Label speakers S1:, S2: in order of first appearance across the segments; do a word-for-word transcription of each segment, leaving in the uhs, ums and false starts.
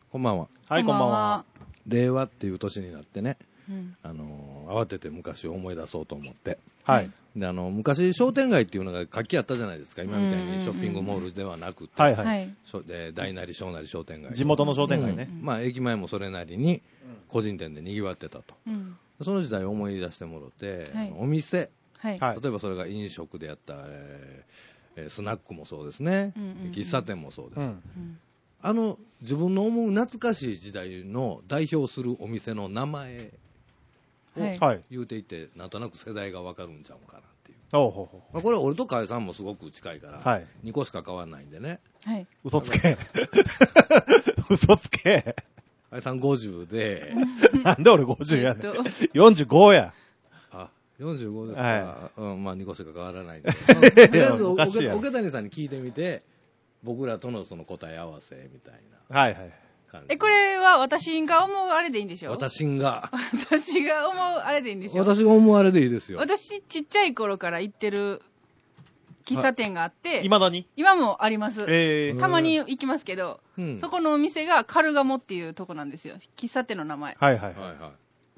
S1: こんばんは。
S2: はい、こんばんは。
S1: 令和っていう年になってね、
S3: うん、
S1: あのー、慌てて昔を思い出そうと思って。
S2: はい。
S1: で、あの、昔商店街っていうのが活気あったじゃないですか。今みたいにショッピングモールではなくて。
S2: はいはい。
S1: で大なり小なり商店街。
S2: 地元の商店街ね。
S1: うん、まあ、駅前もそれなりに個人店で賑わってたと。うん、その時代を思い出してもろて、はい、お店、はい、例えばそれが飲食であった、えー、スナックもそうですね、うんうんうん、喫茶店もそうです。うんあの自分の思う懐かしい時代の代表するお店の名前を言うていて、なんとなく世代が分かるんちゃうかなっていう。ほうほうほう、まあ、これは俺と河合さんもすごく近いから、はい、にこしか変わらないんでね、
S2: はい、嘘つけ嘘つけ
S1: 河合さんごじゅうで
S2: なんで俺ごじゅうやねんよんじゅうごや。
S1: あ、よんじゅうごですか、はい、うん、まあにこしか変わらないんでとりあえず桶谷さんに聞いてみて僕らとのその答え合わせみたいな。はいはい。
S3: え、これは私が思うあれでいいんでしょ？
S1: 私が。
S3: 私が思うあれでいいんでしょ？
S1: 私が思うあれでいいですよ。
S3: 私、ちっちゃい頃から行ってる喫茶店があって。
S2: いまだに？
S3: 今もあります。えー、たまに行きますけど、うん、そこのお店がカルガモっていうとこなんですよ。喫茶店の名前。はいはいはい。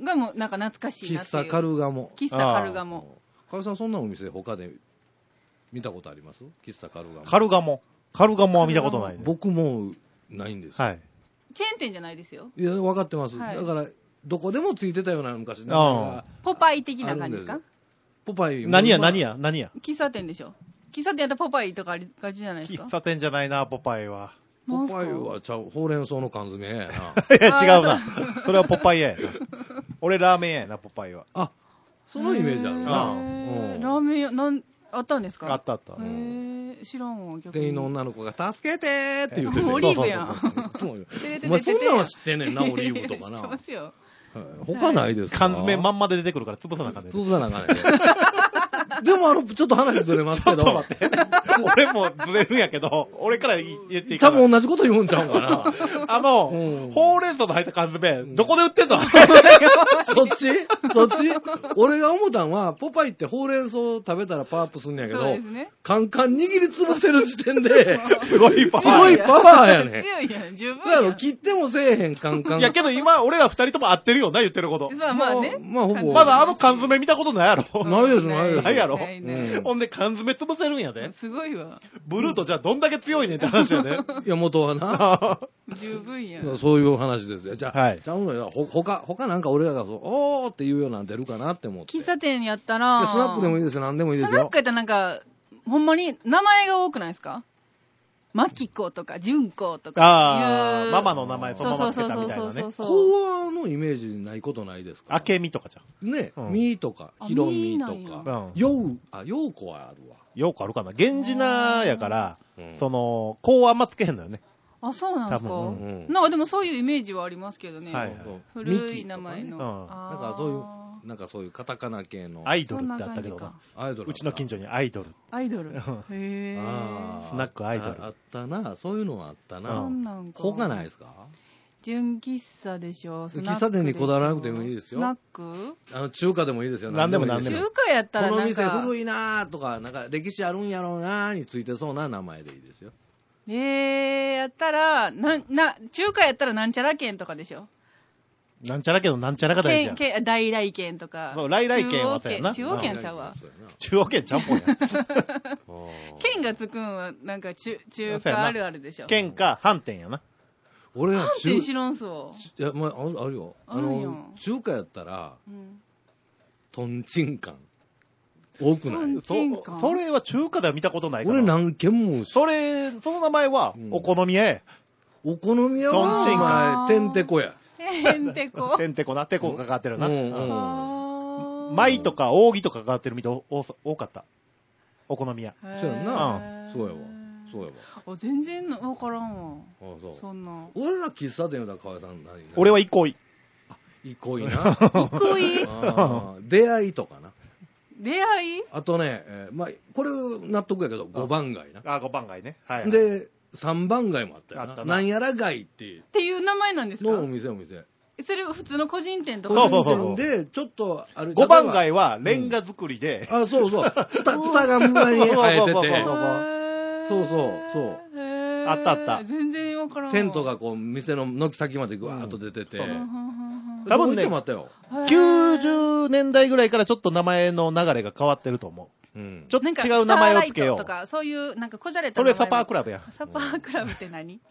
S3: がもうなんか懐かしいなっていう。
S1: 喫茶カルガモ。
S3: 喫茶カルガモ。
S1: 河合さんそんなお店他で見たことあります？喫茶カルガモ。
S2: カルガモ。カルガモは見たことない、ね、
S1: 僕もないんです。はい。
S3: チェーン店じゃないですよ。
S1: いや、分かってます。はい、だから、どこでもついてたような昔
S3: のポパイ的な感じですか？
S1: ポパイ。
S2: 何や何や何や
S3: 喫茶店でしょ。喫茶店やったらポパイとかありがちじゃないですか？
S2: 喫茶店じゃないな、ポパイは。
S1: ポパイはちゃう、ほうれん草の缶詰やな。い
S2: や、違うな。それはポパイややな。俺ラーメン屋やな、ポパイは。
S1: あ、そのイメージあるな。
S3: ラーメン屋、なん、あったんですか？
S2: あったあった。
S3: 知らんわ、逆に。
S1: 店員の女の子が助けてーって言ってて。
S3: オリーブやん。
S1: そうよ。お前そんなの知ってんねんな、オリーブとかな。知ってますよ。他ないですか？
S2: 缶詰まんまで出てくるから潰さなあかんねん。
S1: 潰さなあかんねん。でもあの、ちょっと話ずれますけど。
S2: ちょっと待って。俺もずれるんやけど、俺から言っていい
S1: かな。多分同じこと言うんちゃうんかな。
S2: あの、うん、ほうれん草の入った缶詰、どこで売ってんの？
S1: そっちそっち俺が思ったんは、ポパイってほうれん草食べたらパワーアップすんねやけど、ね、カンカン握りつぶせる時点で、
S2: すごいパワー。
S1: すごいパワーやね。
S3: 強いやん、十分やん。
S1: 切ってもせえへんカンカン。
S2: いやけど今、俺ら二人とも合ってるよな、言ってること。
S3: まあまあね。
S1: まあ、まあ、ほぼ。
S2: まだあの缶詰見たことないやろ。
S1: ないです、ないです。
S2: ないやろ。ほんで缶詰潰せるんやで。
S3: すごいわ。
S2: ブルートじゃあどんだけ強いねんって話やで。
S1: いや、元はな。
S3: 十分や。
S1: そういう話ですよ。じゃあ、はい、ちゃうのよ。ほ、他、他なんか俺らがそう、おーっていうようなん出るかなって思って。
S3: 喫茶店やったら。
S1: スナックでもいいですよ、なんでもいいですよ。
S3: スナックやったらなんか、ほんまに名前が多くないですか？マキコとか、ジュンコとか。
S2: ああ、ママの名前そのままつけたみたいなね。
S1: 講和のイメージないことないですか？
S2: あけみとかじゃん。
S1: ね、み、うん、とか、ひろみとか。よう、あ、ようこはあるわ。
S2: ようこあるかな。源氏名やから、うん、その、こうあんまつけへんのよね。
S3: あ、そうなんですか、うん、なんかでもそういうイメージはありますけどね。はいはい、古い名前の。ね、うん、
S1: なんかそういう、なんかそういうカタカナ系の。
S2: アイドルってあったけどな。アイドル。うちの近所にアイドル。
S3: アイドル。へぇ
S2: スナックアイドル。
S1: あったな、そういうのはあったな。うん、他ないですか？
S3: 純喫茶でしょ、
S1: スナックでしょ。喫茶店にこだわらなくてもいいですよ。
S3: スナック？
S1: あの、中華でもいいですよ。
S2: 何でも何でも。
S3: 中華やったらなんか。
S1: この店古いなとか、なんか歴史あるんやろうなについてそうな名前でいいですよ。
S3: えー、やったら、な、な、中華やったらなんちゃら県とかでしょ。
S2: なんちゃら県のなんちゃらが大事やん。
S3: 県、大来県とか。
S2: そう、来来県はそうやな。
S3: 中央県ちゃうわ。
S2: 中央県ちゃんぽんや。
S3: 県がつくんは、なんか中、中華あるあるでしょ。
S2: 県か、飯店やな。
S1: 俺は
S3: 飯店知らんそう。
S1: いや、まあ、あるよ。あの、中華やったら、トンチンカン。多くない
S2: そそれは中華では見たことないから。
S1: 俺何軒も。
S2: それ、その名前は、お好み屋や。
S1: お好み屋は、てんてこや。
S3: てんてこ
S2: てんてこな。てこかかってるな。舞とか扇とかかかってるみたい多かった。お好み屋。
S1: そうやんな。そうやわ。そうやわ。
S3: あ、全然わからんわ。あ、そう。そんな。
S1: 俺ら喫茶店だ、河合さん何？
S2: 俺は憩い。
S1: あ、憩いな。
S3: 憩い
S1: 出会いとかな。
S3: 出会い？
S1: あとね、えー、まあ、これ納得やけど、ごばん街な。
S2: あ、ごばん街ね。はい、はい。
S1: で、さんばん街もあったよな。あったな。なんやら街っていう。
S3: っていう名前なんですか？
S1: のお店お店。
S3: それが普通の個人店とか。
S2: そうそうそう。
S1: で、ちょっとある。
S2: ごばん街はレンガ作りで。
S1: うん、あ、そうそう。ツタ、が無駄に生えてて。そうそう、そう。
S2: あったあった。
S3: 全然
S1: テントがこう店の軒先までぐわーっと出てて、うん、
S2: 多分ねきゅうじゅうねんだいぐらいからちょっと名前の流れが変わってると思う、うん、ちょっと違う名前をつけよう
S3: とかそういうなんかこじゃれた
S2: それサパークラブや。
S3: サパークラブって何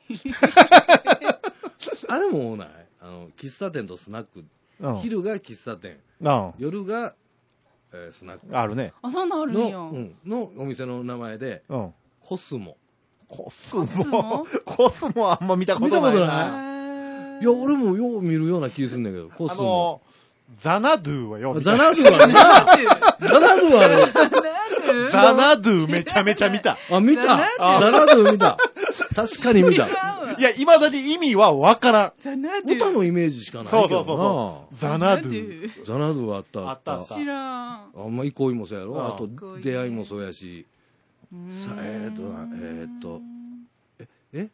S1: あれもないあの喫茶店とスナック、うん、昼が喫茶店、うん、夜が、えー、スナック
S2: あるね。
S3: あそんなんあるんや
S1: の、うん、のお店の名前で、うん、コスモ
S2: コスモコスモはあんま見たことないな。見たこと
S1: ない。いや俺もよう見るような気するんだけどコスモ。
S2: あのザナドゥはよ。
S1: ザナドゥはね。ザナドゥはね。
S2: ザナドゥめちゃめちゃ見た。
S1: あ、見た。ザナドゥ見た。確かに見た。
S2: いや、未だに意味はわからん。
S3: ザナドゥ。
S1: 歌のイメージしかないけどな。そうそうそう。
S2: ザナドゥ。
S1: ザナドゥはあった
S2: あった。あった。
S3: 知らん。
S1: あんま憩いもそうやろ。あと、出会いもそうやし。さえーと、えーと、え、え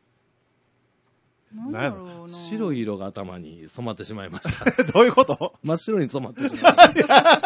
S3: なんだろうな。
S1: 白い色が頭に染まってしまいました。
S2: どういうこと？
S1: 真っ白に染まってしまいました。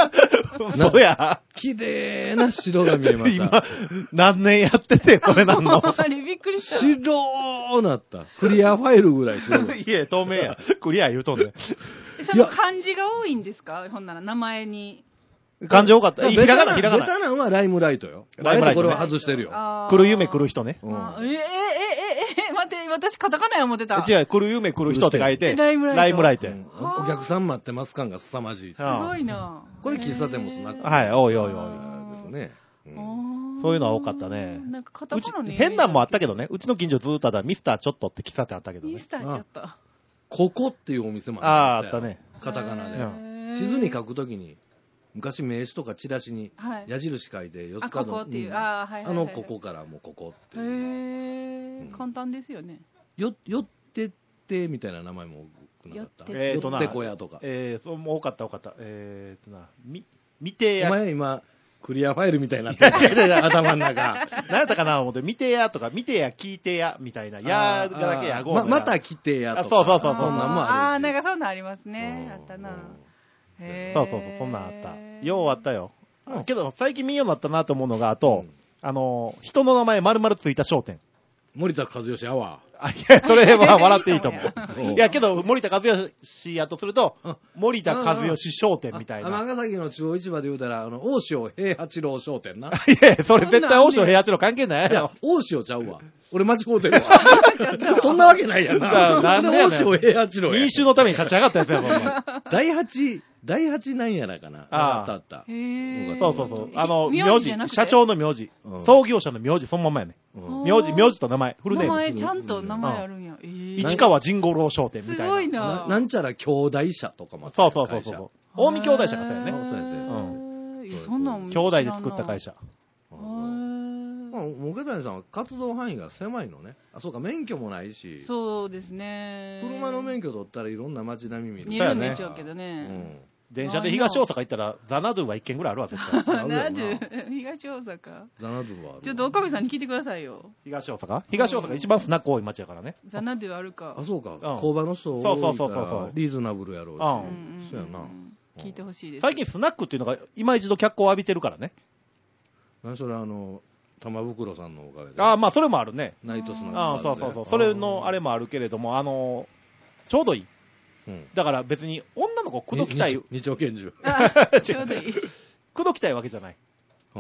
S2: そうや。
S1: 綺麗な白が見えました。
S2: 今、何年やってて、これなんの？
S3: あれびっくりした。
S1: 白なった。クリアファイルぐらい白い。
S2: いえ、透明や。クリア言うとんね。
S3: その漢字が多いんですか？ほんなら名前に。
S2: 漢字多かった。ひらがな、ひらがな。
S1: ベタなんはライムライトよ。ライムライト。これは外してるよ。
S2: 来る夢来る人ね。
S3: えええええ待って、私カタカナや思ってた。
S2: 違う、来る夢来る人って書いて、
S3: ライムライト。
S2: ライムライト。
S1: お客さん待ってます感が凄まじい。
S3: すごいな。
S1: これ喫茶店もスナック。
S2: はい、おいおいおい。
S1: ですね。
S2: そういうのは多かったね。
S3: なんかカタカナね。
S2: 変なんもあったけどね。うちの近所ずーっとだミスターちょっとって喫茶店あったけどね。
S3: ミスターちょっと。
S1: ここっていうお店も
S2: あった。ああ、あったね。
S1: カタカナで。地図に書くときに。昔名刺とかチラシに矢印書いて四つ角の、
S3: あ、ここっていう、あ、はいはいはい、
S1: あのここからもうここっていう、
S3: へー、うん、簡単ですよね。
S1: よよってってみたいな名前も多くなかった。
S2: えーとな、
S1: よってこやとか。
S2: えー、そうも多かった多かった。えーとな、み見てや。
S1: お前今クリアファイルみたいになってる頭の中。
S2: 何やったかな思って見てやとか見てや聞いてやみたいなやがだけやご
S1: ままた来てやとか。
S2: そうそうそうそう。
S1: そんなんもあるし。
S3: ああなんかそんなんありますね。あったな。
S2: そうそうそう、そんなんあった。ようあったよ。うん、けど、最近見ようになったなと思うのが、あと、うん、あの、人の名前丸々ついた商店。
S1: 森田和義アワー。
S2: あ、いや、それは笑っていいと思う。いや、けど、森田和義やとすると、うん、森田和義商店みたいな。
S1: 長崎の中央市場で言うたら、あの、大塩平八郎商店な。い
S2: や、それ絶対大塩平八郎関係ないやろ。いや、
S1: 大塩ちゃうわ。俺間違うてるわ。そんなわけないやな。なんで大塩平八郎や。
S2: 民衆のために立ち上がったやつやもん、
S1: 第八、第八なんやらかな。あったあった。
S2: そうそうそう。あの、名字、社長の名字、創業者の名字、そのままやね。名字、名字と名前、フルネーム。
S3: 名前、ちゃんと名前あるんや。
S2: 市川甚五郎商店みたいな。
S3: すごいな。
S1: なんちゃら兄弟社とかも。
S2: そうそうそうそう。近江兄弟社がそうやね。
S1: そうやね。
S3: そんなん
S2: 兄弟で作った会社。
S1: もげたにさんは活動範囲が狭いのね。あ、そうか、免許もないし。
S3: そうですね。
S1: 車の免許取ったらいろんな街並み見る。
S3: 見るんでしょうけどね。うん。
S2: 電車で東大阪行ったら、ザナドゥは一軒ぐらいあるわ、絶対。
S3: ザナドゥ東大阪
S1: ザナドゥはある。
S3: ちょっと岡部さんに聞いてくださいよ。
S2: 東大阪東大阪一番スナック多い街やからね。
S3: ザナドゥあるか。
S1: あ、そうか。工場の人多いから。
S2: そうそうそうそう。
S1: リーズナブルやろうし。うん。そうやな。
S3: 聞いてほしいです。
S2: 最近スナックっていうのが今一度脚光を浴びてるからね。
S1: 何それ、あの、玉袋さんのおかげで。
S2: ああ、まあそれもあるね。
S1: ナイトスナック。
S2: ああ、そうそうそう。それのあれもあるけれども、あの、ちょうどいい。うん、だから別に女の子口説きたい。
S1: 二丁拳銃。
S3: ちょうどいい。
S2: 口説きたいわけじゃない。
S1: うん、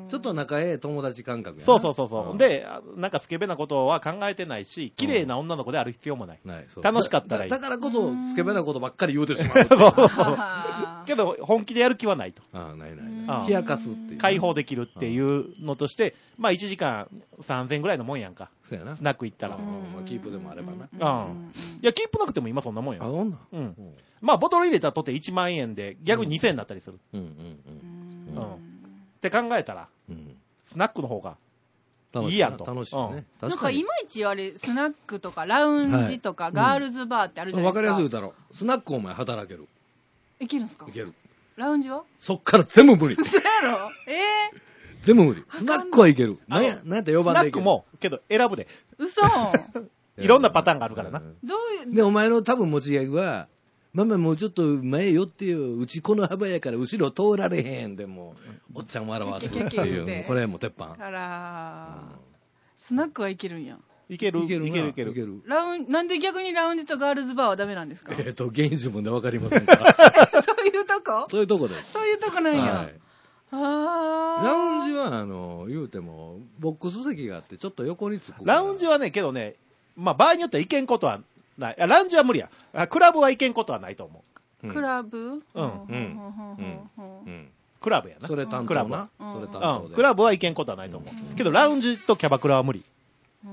S1: ちょっと仲ええ友達感覚やな。
S2: そうそうそうそう、うん、でなんかスケベなことは考えてないし綺麗な女の子である必要もない、うん、ない楽しかったらいい
S1: だ, だからこそスケベなことばっかり言うてしまう
S2: そうそうそうけど本気でやる気はないと。
S1: ああないないない冷やかすっていう
S2: 解放できるっていうのとしてまあいちじかんさんぜんえんぐらいのもんやんか。
S1: そうやな
S2: スナック行ったら、
S1: まあ、キープでもあればな、
S2: うん、いやキープなくても今そんなもんや。
S1: あそんな、
S2: うん、うん、まあボトル入れたとていちまんえんで逆ににせんえんになったりする。うんうんうんうんって考えたら、うん、スナックの方がいいやんと。
S1: 楽しいね。
S3: うん、なんかいまいちあれスナックとかラウンジとかガールズバーってあるじゃないですか。わ、
S1: うん、かりやすいだろ。スナックお前働ける。
S3: いけるんすか。
S1: いける。
S3: ラウンジは？
S1: そっから全部無理。
S3: そうやろ。ええー。
S1: 全部無理。スナックはいける。なんやなんやって呼ばんでいける。
S2: スナックもけど選ぶで。
S3: 嘘。
S2: いろんなパターンがあるからな。
S3: どういう。
S1: でお前の多分持ちギャグは。ママもうちょっと前よっていううちこの幅やから後ろ通られへんでもおっちゃん笑わすっていうこれも鉄板
S3: あら、うん、スナックはいけるんや。
S2: いける
S1: いける
S2: いけるいける。
S1: いける。
S3: ラウン、なんで逆にラウンジとガールズバーはダメなんですか？
S1: えっと、現自分でわかりませんか？
S3: そういうとこ
S1: そういうとこです。
S3: そういうとこなんや。はい、
S1: あラウンジは、あの、言うても、ボックス席があって、ちょっと横につく。
S2: ラウンジはね、けどね、まあ、場合によっては行けんことはない。ラウンジは無理や。クラブは行けんことはないと思
S3: う。うん、クラブうん。うん。
S1: うん。
S2: クラブやな。
S1: それ担当な。それ担当で。
S2: うん。クラブは行けんことはないと思う。うん、けど、ラウンジとキャバクラは無理。
S3: うん。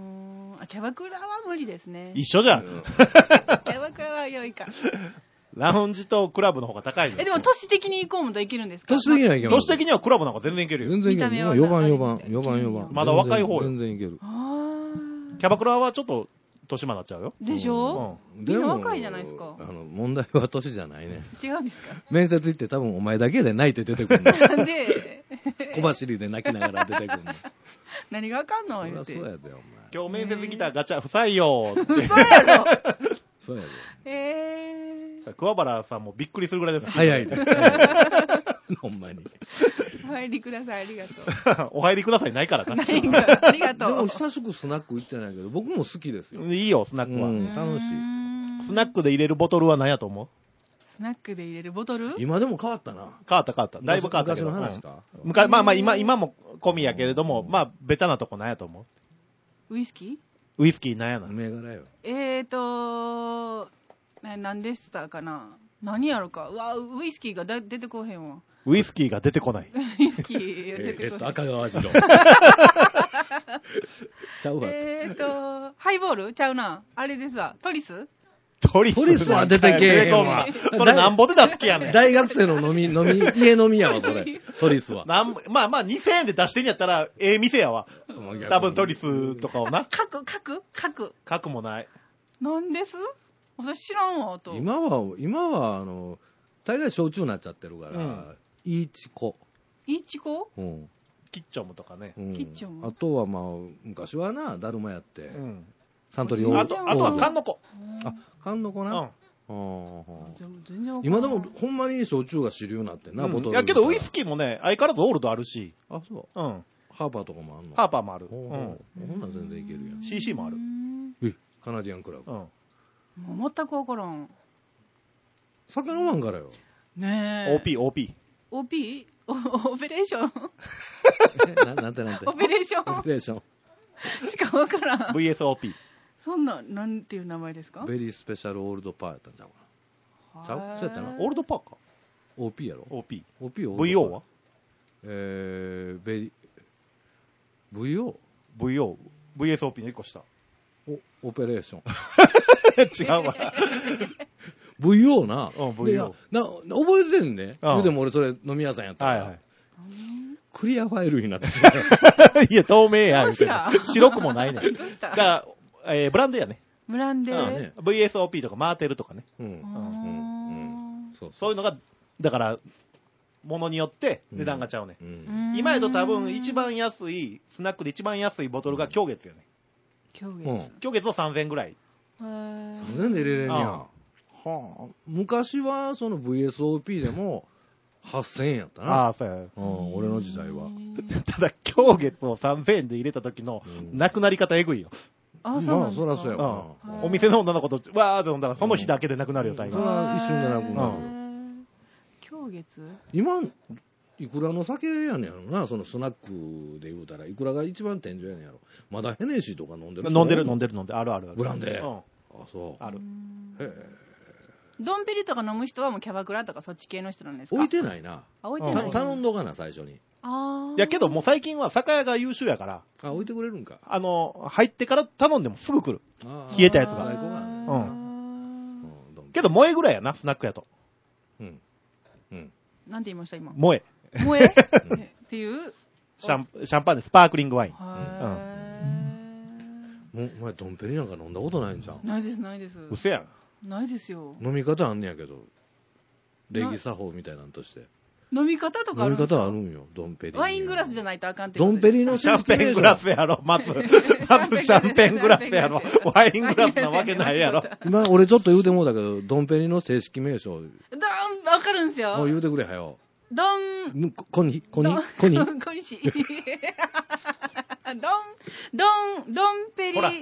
S3: キャバクラは無理ですね。
S2: 一緒じゃん。キ
S3: ャバクラは良いか。
S2: ラウンジとクラブの方が高いよ。
S3: え、でも都市的に行こうもといけるんですか？
S1: 都市的にはいけます。
S2: 都市的にはクラブなんか全然いけるよ。
S1: 全然いける。よばんよばん。よばんよばん。
S2: まだ若い方よ。
S1: 全然いける。
S2: キャバクラはちょっと、年間になっちゃうよ。
S3: でしょ？うん。みんな若いじゃないですか。
S1: あの、問題は年じゃないね。
S3: 違うんですか？
S1: 面接行って多分お前だけで泣いて出てくるの。
S3: なんで
S1: 小走りで泣きながら出てくるの。
S3: 何があかんの言うて。
S1: そうやで、お前。
S2: 今日面接来たガチャ不採用って。
S3: そうやろ
S1: そうやで。
S3: え
S2: ー。桑原さんもびっくりするぐらいです。
S1: 早いで。ほんまに。
S3: お入りください、ありがとう。
S2: お入りくださいないからな。
S3: ないんか、ありがとう。
S1: でも久しくスナック行ってないけど、僕も好きですよ。
S2: いいよ、スナックは。
S1: うん、楽しい。
S2: スナックで入れるボトルは何やと思う？
S3: スナックで入れるボトル？
S1: 今でも変わったな。
S2: 変わった変わった。だいぶ変わったけど。
S1: 昔の話か。
S2: 昔、まあまあ今、今も込みやけれども、まあ、ベタなとこ何やと思
S3: う？ウイスキー？
S2: ウイスキー何やな？
S1: 銘柄よ。
S3: えーとー、何でしたかな？何やろか。うわ、ウイスキーがだ出てこへんわ。
S2: ウイスキーが出てこない。
S3: ウイスキーが出てこない。
S1: えっと、赤川次郎。ちゃうわ。
S3: えーと、ハイボールちゃうな。あれですわ。トリス？
S2: トリス。
S1: トリスは出てけえへんわ。
S2: それなんぼで出す気やねん。
S1: 大学生の飲み、飲み、家飲みやわ、それ。トリスは。
S2: なんまあまあにせんえんで出してんやったら、ええ店やわ。多分トリスとかをな。
S3: 書く、書く、書く。
S2: 書くもない。
S3: なんです？私知らんわ、と。
S1: 今は、今は、あの、大概焼酎になっちゃってるから、うん、イーチコ。
S3: イーチコ？
S1: うん。
S2: キッチョムとかね。
S3: うん、キッチョム。
S1: あとはまあ、昔はな、だるまやって。うん。サントリーオ
S2: ールド。あと、あとは缶の子。
S1: あ、缶の子な。
S2: うん。
S3: あ全然
S1: 今でもほんまに焼酎が主流になってんな、うん、ボトル。
S2: いやけどウイスキーもね、相変わらずオールドあるし。
S1: あ、そう。
S2: うん。
S1: ハーパーとかもあるの？
S2: ハーパーもある。
S1: うん。ほんなら全然いけるやん。
S2: シーシー もある。
S1: え、カナディアンクラブ。うん。
S3: もう全くわからん。
S1: 酒飲まんからよ。
S3: ねえ。
S2: オーピー、オーピー。
S3: オーピー? オペレーション
S1: な, なんてなんて。
S3: オペレーション
S1: オペレーション。
S3: しかわからん。
S2: ブイエスオーピー。
S3: そんな、なんていう名前ですか？
S1: ベリースペシャルオールドパーやったんちゃうかな。ちゃう？そうやったな。
S2: オールドパーか。
S1: オーピー やろ？
S2: オーピー。
S1: オーピー オールドパー。
S2: ブイオー は？
S1: えー、ベリ、ブイオー？
S2: ブイオー。ブイエスオーピー のいっこ下。
S1: お、オペレーション。
S2: 違うわ。
S1: ブイオー な。
S2: うん、ブイオー。
S1: な、覚えてんね。うん、でも俺それ飲み屋さんやったから。はいはい。クリアファイルになってしまう。
S2: いや、透明や。白くもないね。
S3: どうした？
S2: だから、えー、ブランデーやね。
S3: ブランデー、
S2: うん、ブイエスオーピー とかマーテルとかね。うん。うん。うん。そう。そういうのが、だから、ものによって値段がちゃうね。うん、今やと多分一番安い、スナックで一番安いボトルが狂月よね。
S3: 狂月。
S2: 狂月のさんぜんえんぐらい。
S1: さんぜんえんで入れれんや。はあ。昔はその ブイエスオーピー でもはっせんえんやったな。
S2: ああ、そうや。
S1: うん、俺の時代は。
S2: ただ、狂月をさんぜんえんで入れた時の、なくなり方えぐいよ。
S3: ああ、そうなんですか。
S1: まあ、そらそうやわ
S2: な。お店の女の子と、わーって飲んだら、その日だけでなくなるよ、大概。
S1: それは一瞬でなくなるよ。
S3: 狂月？
S1: 今、いくらの酒やねんやろな、そのスナックで言うたら、いくらが一番天井やねんやろ。まだヘネシーとか飲んでる？
S2: 飲んでる、飲んでる、飲んでる。あるあるある。
S1: ブランデー。うん。あ、そう。
S2: ある。へ
S3: え。ドンペリとか飲む人はもうキャバクラとかそっち系の人なんですか？
S1: 置いてないな。
S3: あ、置いてない。
S1: 頼んどかな、最初に。
S3: ああ。
S2: いやけどもう最近は酒屋が優秀やから。
S1: あ、置いてくれるんか。
S2: あの、入ってから頼んでもすぐ来る。冷えたやつが。
S1: 最高が。
S2: うん。けど萌えぐらいやな、スナックやと。
S1: うん。うん。
S3: なんて言いました今？
S2: 萌え。
S3: 萌えっていう
S2: シャン、シャンパンでスパークリングワイン。
S1: うん。もう、お前ドンペリなんか飲んだことないんじゃん。
S3: ないです、ないです。
S2: うせやん。
S3: ないですよ。
S1: 飲み方あんねやけど。礼儀作法みたいなんとして。
S3: 飲み方とかあるんですか？
S1: 飲み方あるんよ、ドンペリ。
S3: ワイングラスじゃないとあかんって
S1: ことです。ドンペリの
S2: シャンペングラスやろ、まず。まずシャンペングラスやろ。ワイングラスなわけないやろ。
S1: 今、俺ちょっと言うてもうだけど、ドンペリの正式名称。
S3: ドン、わかるんすよ。
S1: もう言うてくれ、はよ。
S3: ドン。
S1: コニ、コニ、コニ。
S3: コニシ。ドン、ドン、ドンペリ。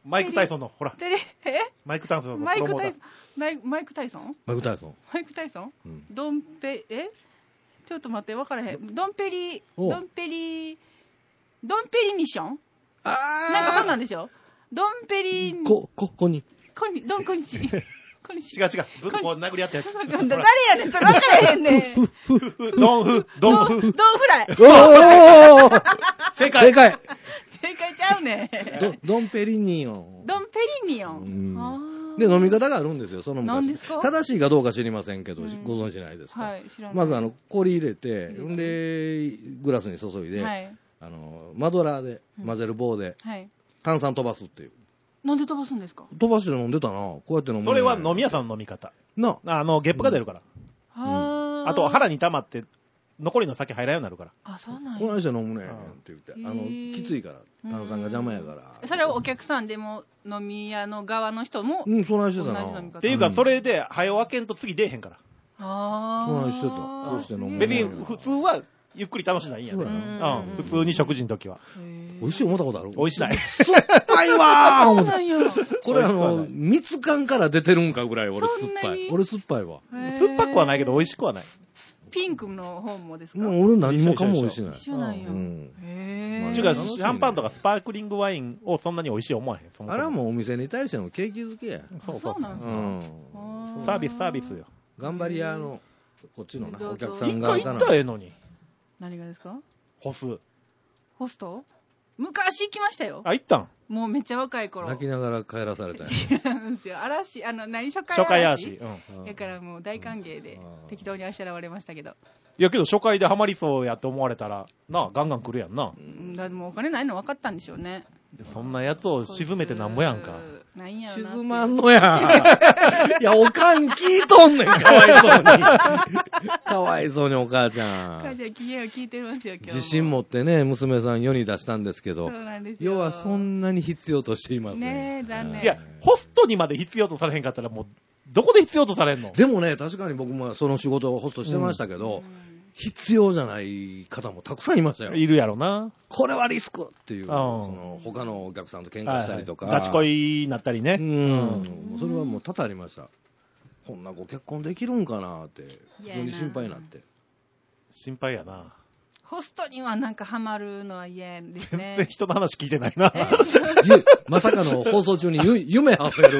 S2: マイク・タイソンの、ほら。
S3: テレ、え
S2: マイク・タイソンの
S3: マイク・タイソンマイク・タイソン
S1: マイク・タイソン
S3: マイク・タイソン、うん、ドンペ、えちょっと待って、分からへん。ドンペリ、ドンペリ、ドンペリニションあーなんかそんなんでしょドンペリニ、
S1: こ、こ、こに。
S3: こに、ドンコニチ。
S2: 違う違う。ずっとこう殴り合ったやつ。
S3: 誰やねん、それ分からへんねん。
S2: ドンフ、ドンフ。
S3: ドンフライ。
S2: おー正解。
S1: 正解。
S3: 正解ちゃうね
S1: ん。ドンペリニオン。
S3: ドンペリニオン。
S1: で、飲み方があるんですよ、その昔。
S3: 何ですか？
S1: 正しいかどうか知りませんけど、ご存知ないですか？
S3: はい、知らない。
S1: まず、あの、氷入れて、んで、グラスに注いで、あの、マドラーで、混ぜる棒で、炭酸飛ばすっていう。
S3: なんで飛ばすんですか？
S1: 飛ばして飲んでたな。こうやって飲む。
S2: それは飲み屋さんの飲み方。
S1: な
S2: あの、ゲップが出るから。あと、腹に溜まって、残りの酒入らんようになるから。
S3: あ、そうなんや。
S1: こないして飲むねんって言って。あの、きついから。炭酸が邪魔やから。
S3: それはお客さんでも、飲み屋の側の人も、
S1: うん、そないしてたな。
S2: っていうか、それで、早分けんと次出えへんから。
S3: あ
S1: あ。そないしてた。こうして飲む。
S2: 別に、普通は、ゆっくり楽しないんやね。うん。普通に食事の時は。
S1: 美味しい思ったことある？
S2: 美味しない。
S1: 酸っぱいわー思って。これあの、蜜柑から出てるんかぐらい俺酸っぱい。俺酸っぱいわ。
S2: 酸っぱくはないけど美味しくはない。
S3: ピンクの方もですか？
S1: もう俺何もかも美味しない。
S3: 一緒なんや。
S2: へぇ。ちゅうか、シャンパンとかスパークリングワインをそんなに美味しい思わへん。
S1: あれはもうお店に対しての景気づけや。
S3: そうそう。そうなんですか。
S2: サービスサービスよ。
S1: 頑張り屋の、こっちのな、お客さん
S2: が。一回行ったらええのに。
S3: 何がですか？
S2: ホス。
S3: ホスト？昔行きましたよ。
S2: あ、行ったん？
S3: もうめっちゃ若い頃。
S1: 泣きながら帰らされたんや。
S3: 違うんですよ。嵐、あの、何、初回嵐。
S2: 初回嵐。
S3: うん。だからもう大歓迎で、適当にあしらわれましたけど。
S2: いやけど初回でハマりそうやって思われたら、なあ、ガンガン来るやんな。
S3: うん、だってもうお金ないの分かったんでしょうね。
S2: そんなやつを沈めてなんぼやんか。
S3: なんやろな。
S1: 沈まんのや。いや、おかん聞いとんねん、かわいそうに。かわいそうにお母ちゃん。
S3: お母ちゃん、機嫌を聞いてますよ、今日。
S1: 自信持ってね、娘さん世に出したんですけど。
S3: そうなんですよ。
S1: 要はそんなに必要としていません。
S3: ねえ、残念。
S2: いや、ホストにまで必要とされへんかったらもう、どこで必要とされんの？
S1: でもね、確かに僕もその仕事をホストしてましたけど、うん必要じゃない方もたくさんいましたよ。
S2: いるやろな。
S1: これはリスクっていう、その他のお客さんと喧嘩したりとか。
S2: ガチ恋になったりね。
S1: うん。それはもう多々ありました。こんなご結婚できるんかなって、普通に心配になって。
S2: 心配やな。
S3: ホストにはなんかハマるのは嫌ですね。
S2: 全然人の話聞いてないな。
S1: まさかの放送中に夢はせる。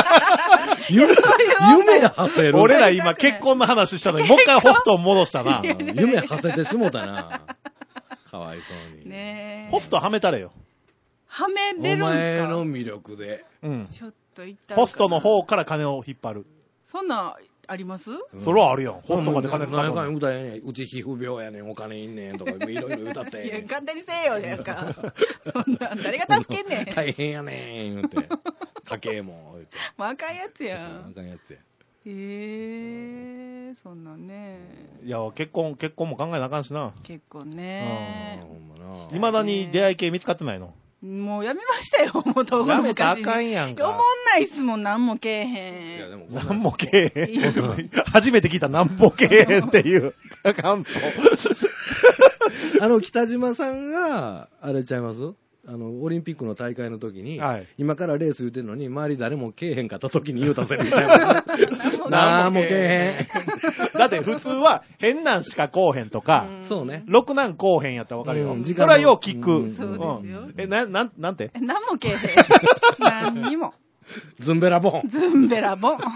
S1: 夢はせる。
S2: 俺ら今結婚の話したのに、もう一回ホストを戻したな。
S1: 夢はせてしもたな。かわいそうに。
S3: ね
S2: ホストはめたれよ。
S3: はめれるんですか？
S1: お前の魅力で。
S2: うん。
S3: ちょっと言った
S2: ホストの方から金を引っ張る。
S3: そんな、あります？
S2: それはあるやん。ホストまで金使う。
S1: 何回歌えねん。うち皮膚病やねん。お金いんねん。とか、いろいろ歌って。
S3: いや、簡単にせえよ、なんか。そんな、誰が助けんねん。
S1: 大変やねん。言うて。家計も。言うて。
S3: もうあかんやつやん。
S1: あかんやつや。
S3: へえー、そんなんね。
S2: いや、結婚、結婚も考えなあかんしな。
S3: 結婚ね。
S1: ほんまな。
S2: 未だに出会い系見つかってないの？
S3: もうやめましたよ、もう東
S2: やめたらあかんやんか。
S3: おもんないっすもん、なんもけえへん。
S2: いや、でも。なんもけえへん。初めて聞いたなんもけえへんっていうアカウント。
S1: あの、北島さんが、あれちゃいますあの、オリンピックの大会の時に、はい、今からレース言うてんのに、周り誰もけえへんかった時に言うたせるちゃいますなんもけえ
S2: へん。だって普通は、変なんしかこうへんとか、
S1: そうね。
S2: ろくなんこうへんやったらわかるよ。うん、それはよう聞く。うん、
S3: そうですよ。
S2: え、な、なん、なんて
S3: なんもけえへん。何にも。
S1: ズンベラボン。
S3: ズンベラボン。久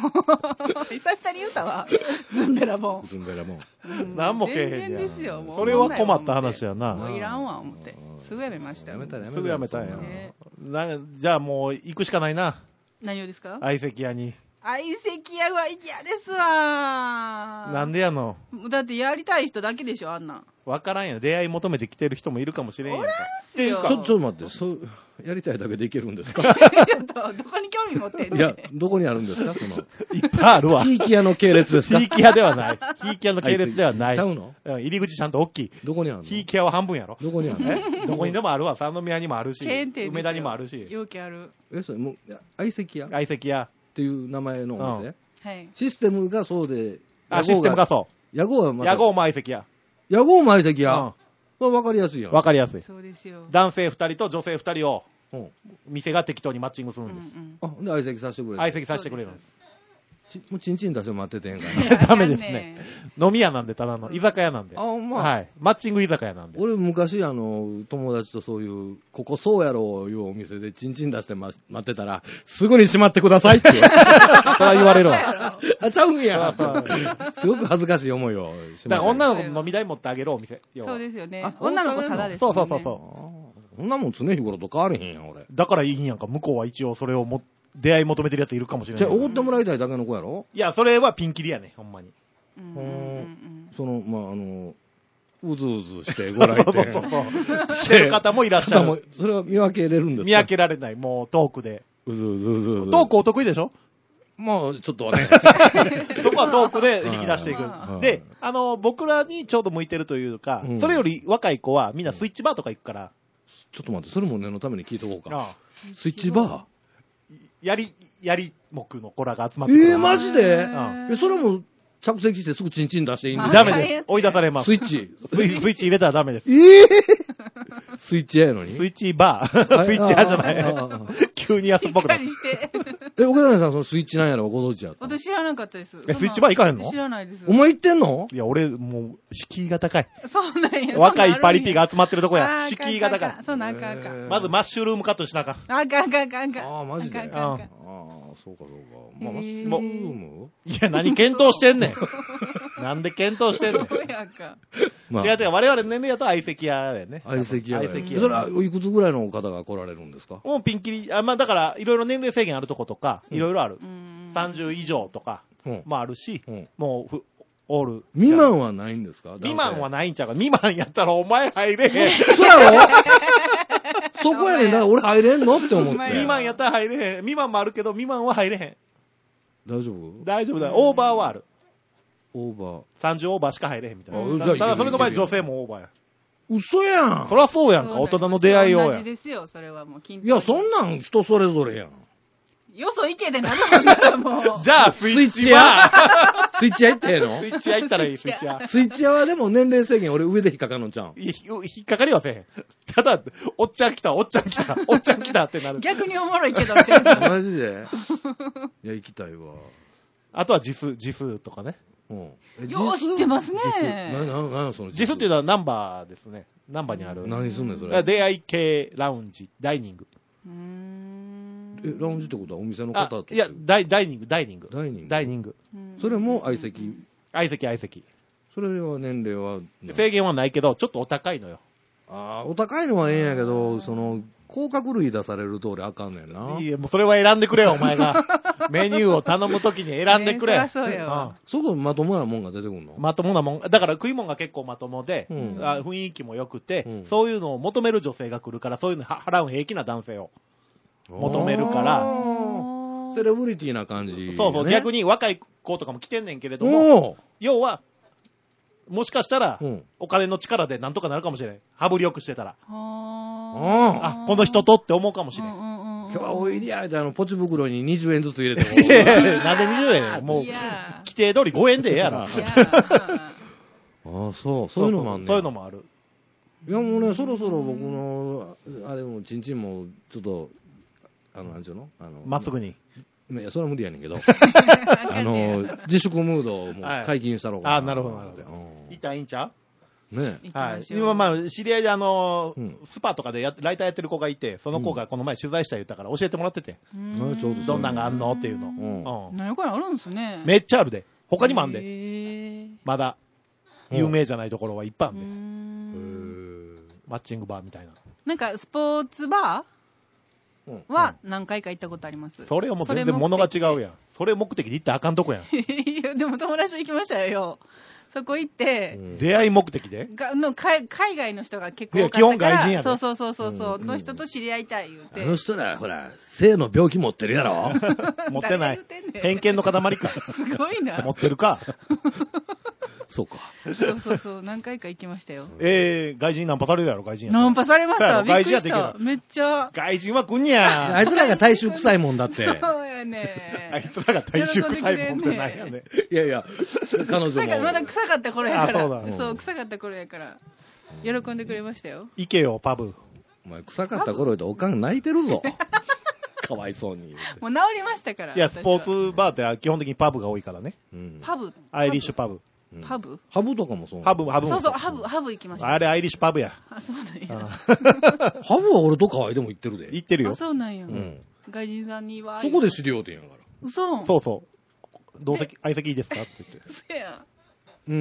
S3: 々に言うたわ。ズンベラボン。
S1: ズンベラボン。
S2: なんもけえへんやん。
S3: 全然ですよ。もう
S2: それは困った話やな。
S3: もういらんわ、思って。すぐやめました。
S1: やめたらやめた
S2: すぐやめたんや。なじゃあもう行くしかないな。
S3: 何をですか？
S2: 相席屋に。
S3: 相席屋は嫌ですわ。
S2: なんでやの？
S3: だってやりたい人だけでしょ、あんなん。
S2: わからんやん。出会い求めてきてる人もいるかもしれんやんか。
S3: おらんすよ。
S1: ちょ、ちょっと待って、そう、やりたいだけでいけるんですか？
S3: ちょっと、どこに興味持ってんの？
S1: いや、どこにあるんですかその。
S2: いっぱいあるわ。
S1: ひいき屋の系列ですか？
S2: ひいき屋ではない。ひいき屋の系列ではない。
S1: ちゃうの？
S2: 入り口ちゃんと大きい。
S1: どこにあるの？
S2: ひいき屋は半分やろ。
S1: どこにあるの？
S2: えどこにでもあるわ。三宮にもあるし、梅田にもあるし。
S3: 容器ある。
S1: え、それもう、相席屋？
S2: 相席屋。
S1: っていう名前のお店？
S3: はい。
S1: システムがそうで。
S2: あ、システムがそう。
S1: 屋号はまた。
S2: 屋号も相席屋。
S1: 屋号も相席屋？うん。わかりやすいよ。
S2: わかりやすい。
S3: そうですよ。
S2: 男性二人と女性二人を店が適当にマッチングするんです。うん
S1: うん、あ、で相席させてくれる。
S2: 相席させてくれるんです。
S1: ちもうチンチン出して待っててへんから。
S2: ダメですね。飲み屋なんで、ただの居酒屋なんで。
S1: あ、まあ。
S2: はい。マッチング居酒屋なんで。
S1: 俺昔、あの、友達とそういう、ここそうやろういうお店でチンチン出して待ってたら、すぐに閉まってくださいって言われる。
S2: それは言われるわ。
S1: あ、ちゃうんや。すごく恥ずかしい思いをしました。
S2: だから女の子の飲み代持ってあげるお店。
S3: そうですよね。女の子ただです
S2: よね。そうそうそうそう。
S1: そんなもん常日頃と変われへんやん、俺。
S2: だからいいんやんか。向こうは一応それをも、出会い求めてるやついるかもしれない。
S1: じゃあ、おごってもらいたいだけの子やろ？
S2: いや、それはピンキリやね、ほんまに。
S3: うん。
S1: その、まあ、あの、うずうずしてご来店
S2: してる方もいらっしゃる。
S1: それは見分けれるんですか？
S2: 見分けられない、もうトークで。
S1: うずうずうずうず。
S2: トークお得意でしょ？
S1: まあ、ちょっとはね。
S2: そこはトークで引き出していく。で、あの、僕らにちょうど向いてるというか、うん、それより若い子はみんなスイッチバーとか行くから。
S1: ちょっと待って、それも念のために聞いとこうか。ああスイッチバー
S2: やり、やり目の子らが集まってくる。
S1: えー、マジで、うん、え、それも着席してすぐチンチン出していいんです
S2: か？ダメです。追い出されます。
S1: スイッチ。
S2: スイッチ入れたらダメです。
S1: えぇ、ー、スイッチ屋やのに
S2: スイッチバー。スイッチ屋じゃない。急に安っぽくなる。
S1: え、岡谷さんそのスイッチなんやろご存知やった？
S3: 私知らなかったです。
S2: え、スイッチバー行かへんの？
S3: 知らないです。
S1: お前行ってんの？
S2: いや、俺、もう、敷居が高い。
S3: そうなんや。
S2: 若いパリピが集まってるとこや。敷居が高い。
S3: そうなんかあかん。
S2: まずマッシュルームカットしなあかん。
S3: あかんあかんあかん。
S1: ああ、マジで？あ
S3: あ、
S1: そうかそうか。まあ、マッシュルーム？
S2: いや、何検討してんねん。なんで検討してんねん。
S3: そうやか。
S2: 違う違う、我々の年齢だと相席屋だよね。
S1: 相席屋。
S2: 相席屋。
S1: それはいくつぐらいの方が来られるんですか？
S2: もうピンキリ、あ、まあだから、いろいろ年齢制限あるとことか、いろいろある。さんじゅう以上とかもあるし、もう、オール。
S1: 未満はないんですか？
S2: 未満はないんちゃうか。未満やったらお前入れへん。
S1: そうやろ？そこやねん。だから俺入れんのって思って。
S2: 未満やったら入れへん。未満もあるけど、未満は入れへん。
S1: 大丈夫？
S2: 大丈夫だよ。オーバーはある。
S1: オーバー。
S2: さんじゅうオーバーしか入れへんみたいな。ただそれの場合女性もオーバーや。
S1: 嘘やん。
S2: そりゃそうやんか。大人の出会いようや。
S3: 同じですよ、それはもう。
S1: いや、そんなん人それぞれやん。
S3: よそ行けでなるんだからもう。
S2: じゃあ、スイッチ屋
S1: スイッチ屋行ってええの？
S2: スイッチ屋行ったらいい、スイッチ屋。
S1: スイッチ屋はでも年齢制限俺上で引っかかるのちゃうん？
S2: いや、引っかかりはせえへん。ただ、おっちゃん来た、おっちゃん来た、おっちゃん来たってなる。
S3: 逆におもろいけど、みたいな。
S1: マジで？いや、行きたいわ。
S2: あとは時数、時数とかね。
S3: うん。よう知ってますね。
S1: な、な、な、その
S2: 時数っていうのはナンバーですね。ナンバーにある。
S1: 何すんねん、それ。
S2: 出会い系ラウンジ、ダイニング。
S3: うーん。
S1: え、ラウンジってことはお店の方と？
S2: いや、ダイ、ダイニング、ダイニング。
S1: ダイニング。
S2: ダイニング。
S1: それも相席？
S2: 相席、相席。
S1: それは年齢は？
S2: 制限はないけど、ちょっとお高いのよ。
S1: ああ、お高いのはええんやけど、その、甲殻類出されると俺あかんねんな。
S2: いや、もうそれは選んでくれよ、お前が。メニューを頼むときに選んでくれ。
S3: ね、そそうよ。
S1: そこまともなもんが出てくるの？
S2: まともなもん。だから食い物が結構まともで、うん、あ雰囲気も良くて、うん、そういうのを求める女性が来るから、そういうの払う平気な男性を求めるから、
S1: セレブリティな感じ、ね。
S2: そうそう、逆に若い子とかも来てんねんけれども、要は、もしかしたら、うん、お金の力でなんとかなるかもしれない。羽振りよくしてたら。あ、この人とって思うかもしれん。
S1: 今日はおいでや、あの、ポチ袋ににじゅうえんずつ入れても。
S2: なんでにじゅうえんやもう、規定通りごえんでええやろ。あ
S1: あ、そう、そういうのもあるね。
S2: そういうのもある。
S1: いやもうね、そろそろ僕の、あれも、ちんちんも、ちょっと、あの、なんちゅうのあの、
S2: まっすぐに。
S1: いや、それは無理やねんけど。あの、自粛ムードをもう解禁したろうかな。
S2: あ、なるほど、なるほど。いったらいいんちゃう？
S1: ね
S2: はい。今、まあ、知り合いであの、うん、スパとかでやライターやってる子がいて、その子がこの前取材した言ったから教えてもらってて。
S3: うん、
S2: どんなんがあんのっていうの。
S3: うん。何これあるんですね。
S2: めっちゃあるで。他にもあんで。まだ、有名じゃないところはいっぱいあんで。んマッチングバーみたいな。
S3: なんか、スポーツバーは何回か行ったことあります。
S2: それはもう全然物が違うやん。それ目的で行ったらあかんとこやん。
S3: いや、でも友達と行きましたよ。そこ行って、
S2: うん、出会い目的で
S3: がの海外の人が結構多かったから、
S2: いや基本外人やで。
S3: そうそうそうそうそう、うん、の人と知り合いたい言うて。
S1: あの人らほら性の病気持ってるやろ。
S2: 持ってない。偏見の塊か。
S3: すごいな。
S2: 持ってるか。
S1: そうか。
S3: そうそうそう、何回か行きましたよ。
S2: えー、外人ナンパされるやろ、外人や。
S3: ナンパされました。びっくりした。めっちゃ。
S2: 外人は来んや。
S1: あいつらが大衆臭いもんだって。
S3: そうやね。
S2: あいつらが大衆臭いもんってないやね。
S1: いやいや、彼女も。
S3: まだ臭かった頃やから。
S2: あ、そうだ。
S3: そう、臭かった頃やから。喜んでくれましたよ。
S2: 行けよ、パブ。
S1: お前臭かった頃でおかん泣いてるぞ。かわいそうに。
S3: もう治りましたから。
S2: いや、スポーツバーって基本的にパブが多いからね。
S3: うん、パブ
S2: アイリッシュパブ。
S1: うん、
S3: ハブ
S1: ハブとかもそう。
S2: ハブ、ハブも
S3: そうそう、ハブ、ハブ行きました。
S2: あれアイリッシュパブや。
S3: あ、そうなんや。
S1: ハブは俺と河合でも行ってるで。
S2: 行ってるよ。
S3: あ、そうなんや。うん。外人さんには。
S1: そこで知り合うてんやから。
S3: 嘘。
S2: そうそう。同席、相席いいですかって言って。
S3: せや。
S1: うん、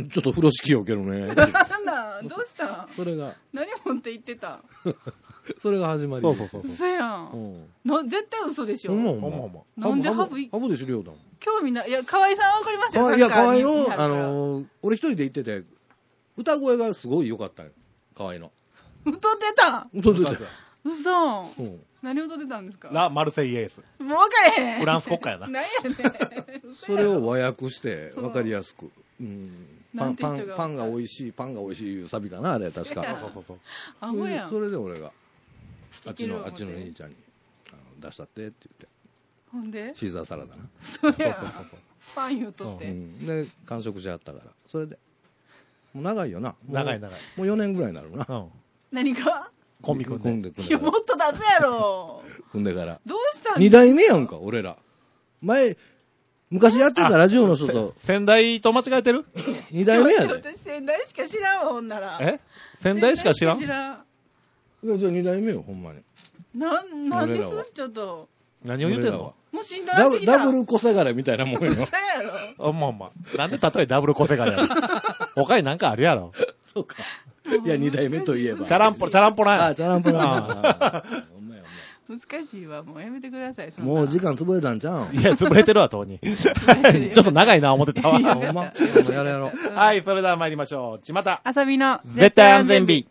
S1: ちょっと風呂敷よけどね。
S3: なんだ、どうした
S1: それが。
S3: 何持って行ってた
S1: それが始まり。
S2: そうそうそう。
S3: せやん。な、絶対嘘でしょ。
S1: ほんま
S2: ほんまほん
S3: ま。なんでハブ、
S1: ハブで知り合うたん。
S3: 興味ない。いや、河合さんわかりますよ。
S1: いや、河合の、あの、俺一人で行ってて、歌声がすごい良かったんよ。河合の。
S3: 歌ってた
S1: 歌ってた。
S3: 嘘。うん。何歌ってたんですか？
S2: ラ・マルセイエース。
S3: もう分かれへん。
S2: フランス国家やな。
S3: 何やね
S1: ん。それを和訳して分かりやすく。うん。パン、パン、パンが美味しい、パンが美味しいいうサビかな、あれ確か。
S2: そうそうそう。
S3: アホやん。
S1: それで俺が、あっちの、あっちの兄ちゃんに出したってって言って。
S3: ほんで
S1: シーザーサラダな。
S3: それや。パン言うとって。
S1: で、完食しはったから。それで。もう長いよな。
S2: 長い長い。
S1: もうよねんぐらいになるな。
S3: 何が
S2: コンビ組んで。
S3: いや、もっと出すやろ。
S1: 組んでから。
S3: どうしたん
S1: 二代目やんか、俺ら。前、昔やってたラジオの人と。
S2: 先代と間違えてる？
S1: 二代目やで。
S3: 私先代しか知らんわ、ほんなら。
S2: え先代しか知らん？
S3: 知らん。
S1: いや、じゃあ二代目よ、ほんまに。
S3: なん、なんですちょっと。
S2: 何を言ってんの？
S3: もう死んだらってきた。
S1: ダブルコセガレみたいなもんよ。
S3: そうやろ。
S2: あ、まあまあ。なんで例えダブルコセガレやろ。他になんかあるやろ。
S1: そうか。いや、二代目といえば。
S2: チャランポラ、チャランポラ。
S1: あ、チャランポラ。
S3: 難しいわ、もうやめてください。
S1: もう時間潰れたんちゃうん？
S2: いや、潰れてるわ、とうに。ちょっと長いな、思ってたわ。
S1: ほんま。やれやろ。
S2: はい、それでは参りましょう。ちまた。
S3: あさみの
S2: 絶対安全日。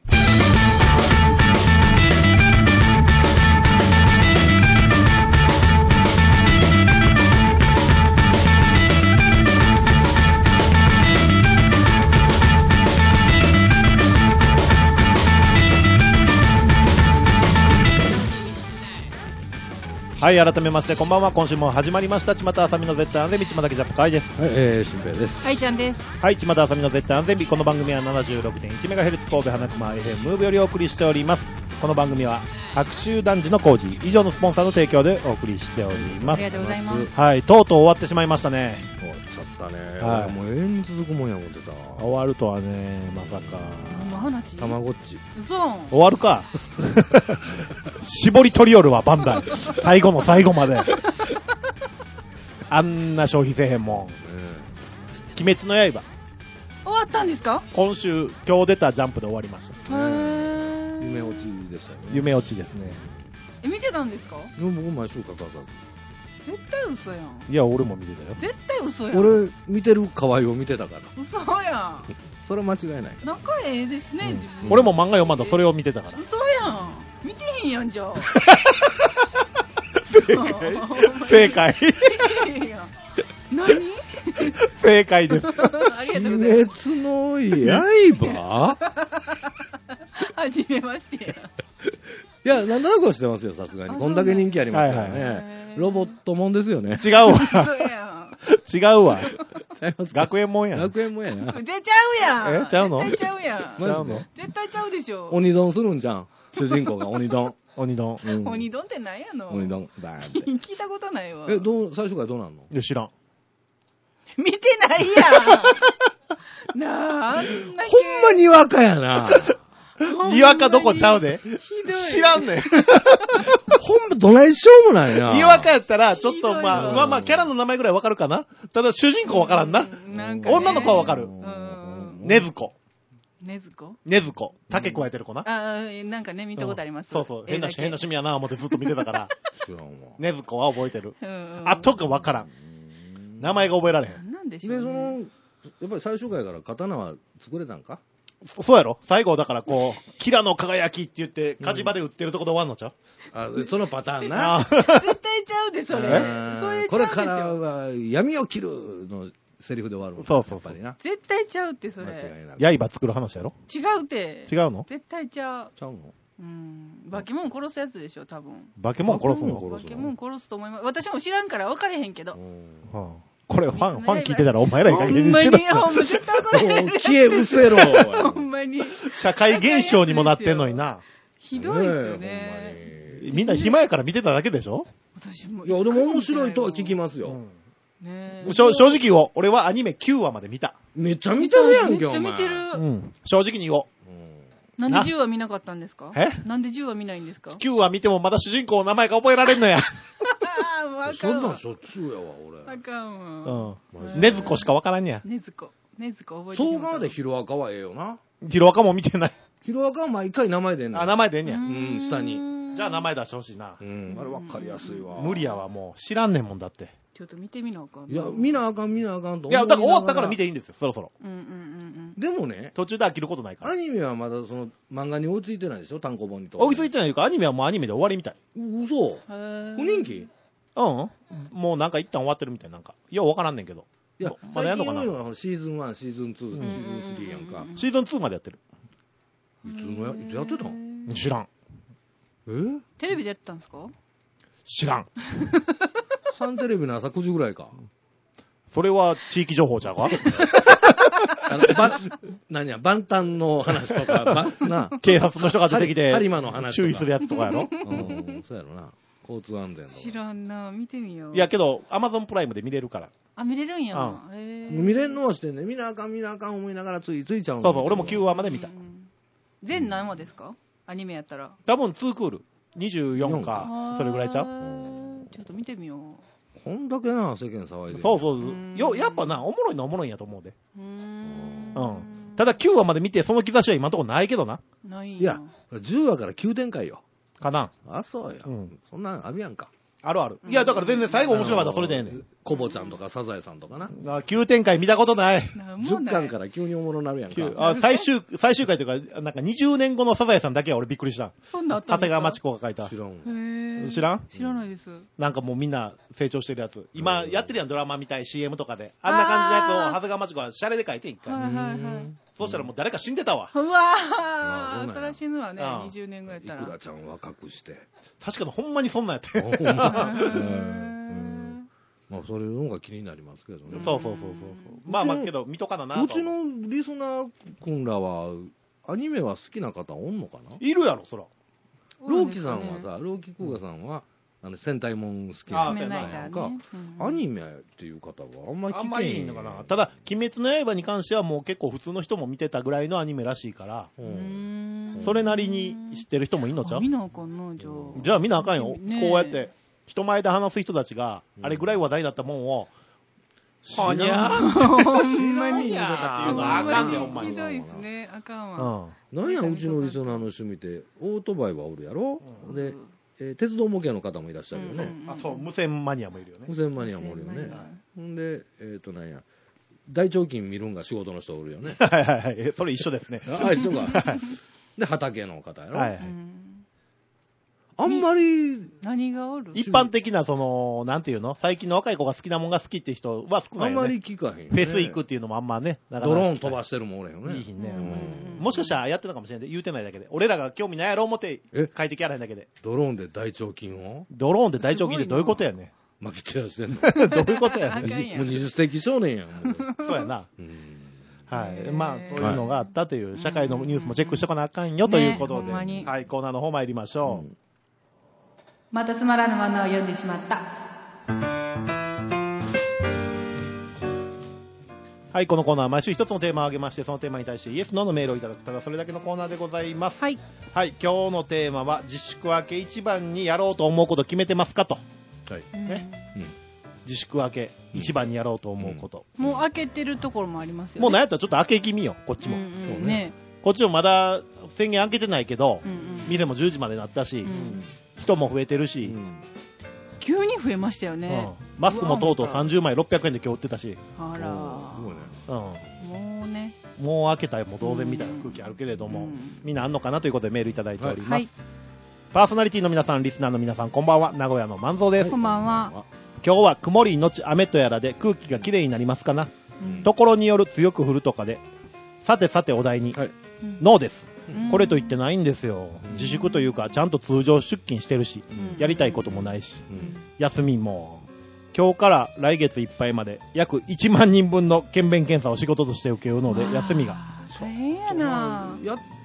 S2: はい、改めましてこんばんは。今週も始まりましたちまたあさみの絶対安全日、ちまたけジャップ会です。
S1: はい、えー、しんぺいです。
S3: はい、ちゃんです。
S2: はい、ちまたあさみの絶対安全日。この番組は ななじゅうろくてんいちメガヘルツ 神戸花熊 エフエム ムーブよりお送りしております。この番組は白州男児の工事以上のスポンサーの提供でお送りしております。
S3: ありがとうございます。
S2: はい、とうとう終わってしまいましたね。
S1: 終わっちゃったね。
S2: はい、
S1: もう永遠に続くもんや思ってた。
S2: 終わるとはね、まさか。
S3: 何の話？
S1: たまごっち。
S3: 嘘。
S2: 終わるか。絞り取りよるわ、バンダイ。最後の最後まで。あんな消費せえへんもん。鬼滅の刃。
S3: 終わったんですか？
S2: 今週、今日出たジャンプで終わりました。
S3: へー。
S1: 夢落ちでしたよね。
S2: 夢落ちですね。
S3: え、見てたんですか？
S1: 僕毎週欠かさ
S3: ず。絶対嘘やん。
S2: いや、俺も見てたよ。
S3: 絶対嘘やん。
S1: 俺、見てる河合を見てたから。
S3: 嘘やん。
S1: それは間違いない。
S3: 仲ええですね、
S2: うん、
S3: 自分。
S2: 俺も漫画読まんだ、それを見てたから。
S3: 嘘やん。見てへんやん、じゃあ。
S2: 正解。正解。
S3: 何？
S2: 正解です。
S3: ありがとうございます。
S1: 鬼滅の刃？
S3: はじめましてや。
S1: いや、なんとなくはしてますよ、さすがに。こんだけ人気ありますからね。はいはい、ロボットもんですよね。
S2: 違うわ。違うわ。学園もんやん。
S1: 学園もんやな。
S3: 絶対ちゃうや
S2: ん。えちゃうの？
S3: 絶対ちゃうやん。
S2: ちゃうの？
S3: 絶対ちゃうでしょ。
S1: 鬼丼するんじゃん。主人公が鬼丼。
S2: 鬼丼。
S3: うん、鬼丼って何やの？
S1: 鬼丼。バーンって。
S3: 聞いたことないわ。
S1: え、どう、最初からどうなんの？
S2: いや、知らん。
S3: 見てないやん。なあ、ほん
S1: まにわかやな。
S2: にわかどこちゃうで。知らんねん。
S1: ほんまどないしようもないな。
S2: にわかやったら、ちょっとまあ、まあまあ、キャラの名前ぐらいわかるかな。ただ、主人公わからんな。んね、女の子はわかる。ねずこ。
S3: ねずこ
S2: ねずこ。竹加えてる子な。
S3: ああ、なんかね、見たことあります。
S2: そうそう。変な、変な趣味やな思ってずっと見てたから。
S1: 知らんわ。
S2: ねずこは覚えてる。あとかわからん。名前が覚えられへん。
S3: なんでしょうね。
S1: で、その、やっぱり最終回から刀は作れたんか？
S2: そ, そうやろ最後だからこう、キラの輝きって言って、火事場で売ってるとこで終わんのちゃう、
S1: うん、あ、そのパターンな。
S3: 絶対ちゃうで、それ。
S1: それこれからは闇を切るのセリフで終わるもん。
S2: そうそうそう。
S3: 絶対ちゃうって、それ。
S2: 間違いなく。刃作る話やろ
S3: 違うって。
S2: 違うの
S3: 絶対ちゃう。
S1: ちゃうの
S3: うん。化け物殺すやつでしょ、多分。
S2: 化け物殺すの？
S3: 化け物殺すと思います。私も知らんから分かれへんけど。うん。
S2: これファン、ファン聞いてたらお前らいい加減にしろ。
S3: ほんまに、ほんま絶対怒られる。
S1: 消え失せろ。
S3: ほんまに。
S2: 社会現象にもなってんのにな。
S3: ひどいですよね。
S2: みんな暇やから見てただけでしょ。
S3: 私も。
S1: いや、でも面白いとは聞きますよ。うん
S2: ね、正直言おう。俺はアニメきゅうわまで見た。
S1: めっちゃ見てるやんけ、
S3: めっちゃ見てる。
S2: うん。正直に言おう。
S3: なんでじゅうわ見なかったんですか？
S2: え？
S3: なんでじゅうわ見ないんですか？
S2: きゅうわ見てもまだ主人公の名前が覚えられんのや。
S1: そんなんしょっちゅうやわ、俺。
S3: あかんわ。
S2: うん。ねずこしかわからんねや。
S3: ねずこ。ねずこ覚えてる。
S1: そう側でヒロアカはええよな。
S2: ヒロアカも見てない。
S1: ヒロアカは毎回名前出んねん。
S2: あ、名前出んねや。
S1: うん、下に。
S2: じゃあ名前出してほしいな。
S1: うん。あれわかりやすいわ。
S2: 無理やわ、もう。知らんねんもんだって。
S3: ちょっと見てみなあかん。
S1: いや、見なあかん、見なあかんと。
S2: いや、だから終わったから見ていいんですよ、そろそろ。
S3: うんうんうんうん。
S1: でもね、
S2: 途中で飽きることないから。
S1: アニメはまだその漫画に追いついてないでしょ、単行本にと。
S2: 追いついてないか、アニメはもうアニメで終わりみたい。
S1: 嘘。不人気？
S2: うん。もうなんか一旦終わってるみたいなんか。ようわからんねんけど。
S1: いや、まだやんのかな。最近多いのがシーズンワン、シーズンツー、シーズンスリーやんか。
S2: シーズンツーまでやってる。
S1: いつのや、いつやってたん？
S2: 知らん。
S1: え？
S3: テレビでやってたんですか？
S2: 知らん。
S1: サンテレビの朝くじぐらいか。
S2: それは地域情報ちゃうか？
S1: あの、ば、何や、万端の話とか、ば、な。
S2: 警察の人が出てきて、
S1: 播磨の話
S2: 注意するやつとかやろ？
S1: うん、そうやろな。交通安全とか。
S3: 知らんな、見てみよう。
S2: いやけど、アマゾンプライムで見れるから。
S3: あ、見れるんや。
S2: うん
S3: へ
S1: 見れんのはしてんね。見なあかん、見なあかん思いながらついついちゃうん
S2: そうそう、俺もきゅうわまで見た。
S3: 全何話ですか？アニメやったら。
S2: 多分ツークール。にじゅうよんか、それぐらいちゃう？
S3: ちょっと見てみよう。
S1: こんだけな、世間騒いでる。
S2: そうそうそう。よ、やっぱな、おもろいのはおもろいんやと思うで。
S3: うーん。
S2: うん。ただきゅうわまで見て、その兆しは今のところないけどな。
S3: ない
S1: いや、じゅうわから急展開よ。
S2: かな。
S1: あ、そうや。うん。そんなんあるやんか。
S2: あるある。いや、だから全然最後面白かったらそれでええねん。
S1: コボちゃんとかサザエさんとかな。
S2: あ、急展開見たことない。
S1: じゅっかんから急におもろなるやんか。
S2: あ、最終、最終回というか、なんかにじゅうねんごのサザエさんだけは俺びっくりした。
S3: そんなあったんですか？
S2: 長谷川町子が書いた。
S1: 知らん。
S3: へー。
S2: 知らん？
S3: 知らないです。
S2: なんかもうみんな成長してるやつ。今やってるやん、ドラマみたい シーエム とかで。あんな感じのやつを長谷川町子がシャレで書いて一回。
S3: はいはいはい。
S2: そうしたらもう誰か死んでたわ。
S3: うわー、そりゃ死ぬわね、にじゅうねんぐらいやったら。
S1: いくらちゃん若くして。
S2: 確かにほんまにそんなんやって。
S1: まあ、それの方が気になりますけどね。
S2: そうそうそうそう。まあまあけど、見とかななと。
S1: うちのリスナー君らは、アニメは好きな方おんのかな？
S2: いるやろ、そら。
S1: ローキさんはさ、ローキクーガさんは、あの戦隊もん好きな方なんか、アニメっていう方はあんまり聞けない。
S2: あんまりいいのかな。ただ、鬼滅の刃に関してはもう結構普通の人も見てたぐらいのアニメらしいから、それなりに知ってる人もいいのちゃう？
S3: 見なあかんな、じゃあ。
S2: じゃあ見なあかんよ。こうやって、人前で話す人たちが、あれぐらい話題だったもんを、はにゃー
S3: ほんまに。
S2: っていうのはあかんねん、ほんまに。
S3: ひどいですね、あかんわ。
S1: なんや、うちのリスナーの趣味って、オートバイはおるやろ？で、鉄道模型の方もいらっしゃるよね。
S2: あと、無線マニアもいるよね。
S1: 無線マニアもおるよね。ほんで、えっと、なんや、大腸筋見るんが仕事の人おるよね。
S2: はいはいはい。それ一緒ですね。
S1: あ、一緒か。で、畑の方やろ。
S2: はいはい。
S1: あんまり、
S3: 何がおる？
S2: 一般的な、その、なんていうの？最近の若い子が好きなもんが好きって人は少ないよね。
S1: あんまり聞かへん。
S2: フェス行くっていうのもあんまね。
S1: ドローン飛ばしてるもんおれへんよね。
S2: いい日ね。もしかしたらやってたかもしれない。言うてないだけで。俺らが興味ないやろ思って書いてきやらへんだけで。
S1: ドローンで大腸筋を？
S2: ドローンで大腸筋ってどういうことやね
S1: ん。巻き散らしてんの。
S2: どういうことやねん。
S1: もう二十世紀少年やん。
S2: そうやな。はい。まあ、そういうのがあったという、社会のニュースもチェックしとかなあかんよということで。はい、コーナーの方参りましょう。
S3: またつまらぬ漫画を読んでしまった。
S2: はい、このコーナーは毎週一つのテーマを挙げまして、そのテーマに対してイエス・ノーのメールをいただく、ただそれだけのコーナーでございます。
S3: はい。
S2: はい、今日のテーマは、自粛明け一番にやろうと思うこと決めてますかと。
S1: はい。
S2: ね。うん、自粛明け一番にやろうと思うこと。
S3: うん、もう開けてるところもありますよね。
S2: もうなんやったらちょっと開け気味よ、こっちも。うんうん
S3: そうね。
S2: こっちもまだ宣言開けてないけど、
S3: うんうん、
S2: 店もじゅうじまでなったし、うん、人も増えてるし、うん、
S3: 急に増えましたよね、
S2: うん、マスクもとうとうさんじゅうまいろっぴゃくえんで今日売ってたし、
S3: あら、
S2: うん、
S3: もうね、
S2: もう開けたらもう当然みたいな空気あるけれども、うん、みんなあんのかなということでメールいただいております、はい、パーソナリティの皆さん、リスナーの皆さん、こんばんは。名古屋の万蔵です。
S3: こんばんは。
S2: 今日は曇りのち雨とやらで空気がきれいになりますかな、うん、ところによる強く降るとかで、さてさてお題に、はい、ノーです、うん、これと言ってないんですよ。自粛というかちゃんと通常出勤してるし、うん、やりたいこともないし、うん、休みも今日から来月いっぱいまで約いちまんにんぶんの検便検査を仕事として受けるので、休みが
S3: 大変やな。
S1: やって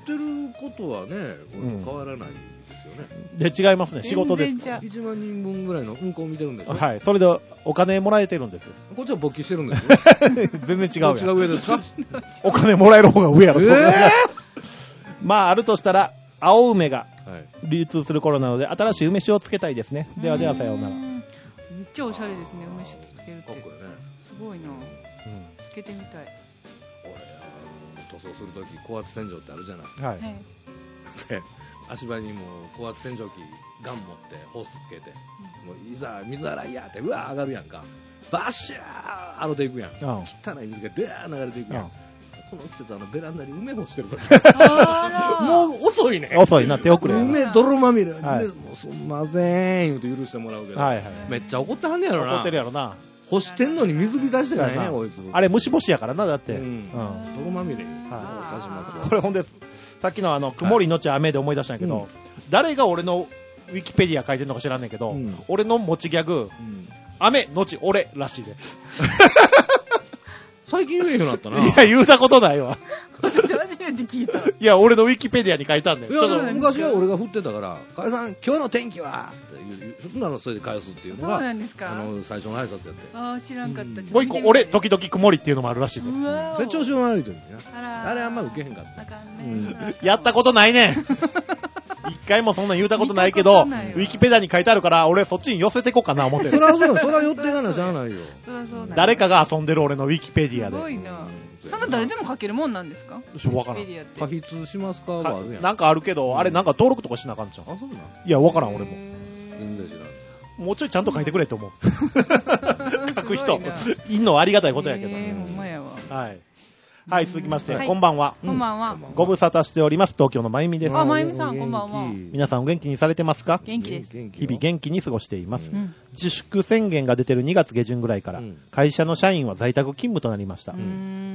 S1: ってることはね、変わらないですよね。
S2: で、違いますね。仕事ですから。
S1: いちまんにんぶんぐらいの運行を見てるんですよ。
S2: はい。それでお金もらえてるんですよ。
S1: こっちは勃起してるんですよ。
S2: 全然違うやん。
S1: どっちが上ですか？
S2: お金もらえる方が上やろ、えー、まあ、あるとしたら、青梅が流通する頃なので、新しい梅酒をつけたいですね。ではでは、さようなら。め
S3: っちゃおしゃれですね、梅酒つけるって。すごいな。うん、つけてみたい。
S1: 俺、塗装するとき、高圧洗浄ってあるじゃない。はい。で、足場にも高圧洗浄機、ガン持ってホースつけて、うん、もういざ水洗いやって、うわー上がるやんか。バッシャー洗っていくやん。うん、汚い水がでー流れていくやん。うん、この季節、あのベランダに梅干してるとき。もう遅いね。
S2: 遅いな、手遅れ。
S1: 梅泥まみれ。はい、もうすんません、言うて許してもらうけど。はいはい、めっちゃ怒ってはんねやろな。
S2: 怒ってるやろな。
S1: 干してんのに水浸してないね、こいつ。
S2: あれ、虫干しやからな、だって。うん。うん、
S1: 泥まみれ。はい。刺します
S2: これほんで、さっきのあの、曇りのち雨で思い出したんやけど、はい、誰が俺のウィキペディア書いてるのか知らんねんけど、うん、俺の持ちギャグ、うん、雨のち俺らしいで。
S1: 最近言えへんようになったな。
S2: いや、言うたことないわ。
S3: 私初めて聞いた。い
S2: や、俺のウィキペディアに書いたんだよ。
S1: いや、昔は俺が振ってたから、かえさん、今日の天気はそんなのそれで返すっていうのが、
S3: そうなんですか、
S1: あの、最初の挨拶やって。
S3: ああ、知らんかった。うん、
S2: もう一個、俺、時々曇りっていうのもあるらしいで。
S3: うわ
S1: それ調子の悪い時にな。あれあんま受けへんかった。あかん
S2: ね、うん。やったことないねん。一回もそんなん言うたことないけど、ウィキペディアに書いてあるから、俺そっちに寄せていこうかな思ってる。
S1: そりゃそうだ、そりゃ寄っていかなしゃあないよ。
S2: 誰かが遊んでる俺のウィキペディアで。
S3: すごいな。そんな誰でも書けるもんなんですか？
S2: わからん。
S1: 書筆しますかはあるやん。
S2: なんかあるけど、あれなんか登録とかしなあかんじゃん。あ、そうなん？いや、わからん俺も。
S1: 全然知らん。
S2: もうちょいちゃんと書いてくれって思う。書く人、いんのはありがたいことやけど。
S3: えー、ほんまやわ。
S2: はい。はい、続きまして、はい、こんばんは。
S3: こんばんは。
S2: ご無沙汰しております。東京のまゆみです。
S3: あ、まゆみさん、こんばんは。
S2: 皆さんお元気にされてますか？
S3: 元気です。
S2: 日々元気に過ごしています。うん、自粛宣言が出てるにがつ下旬ぐらいから、うん、会社の社員は在宅勤務となりました。うん、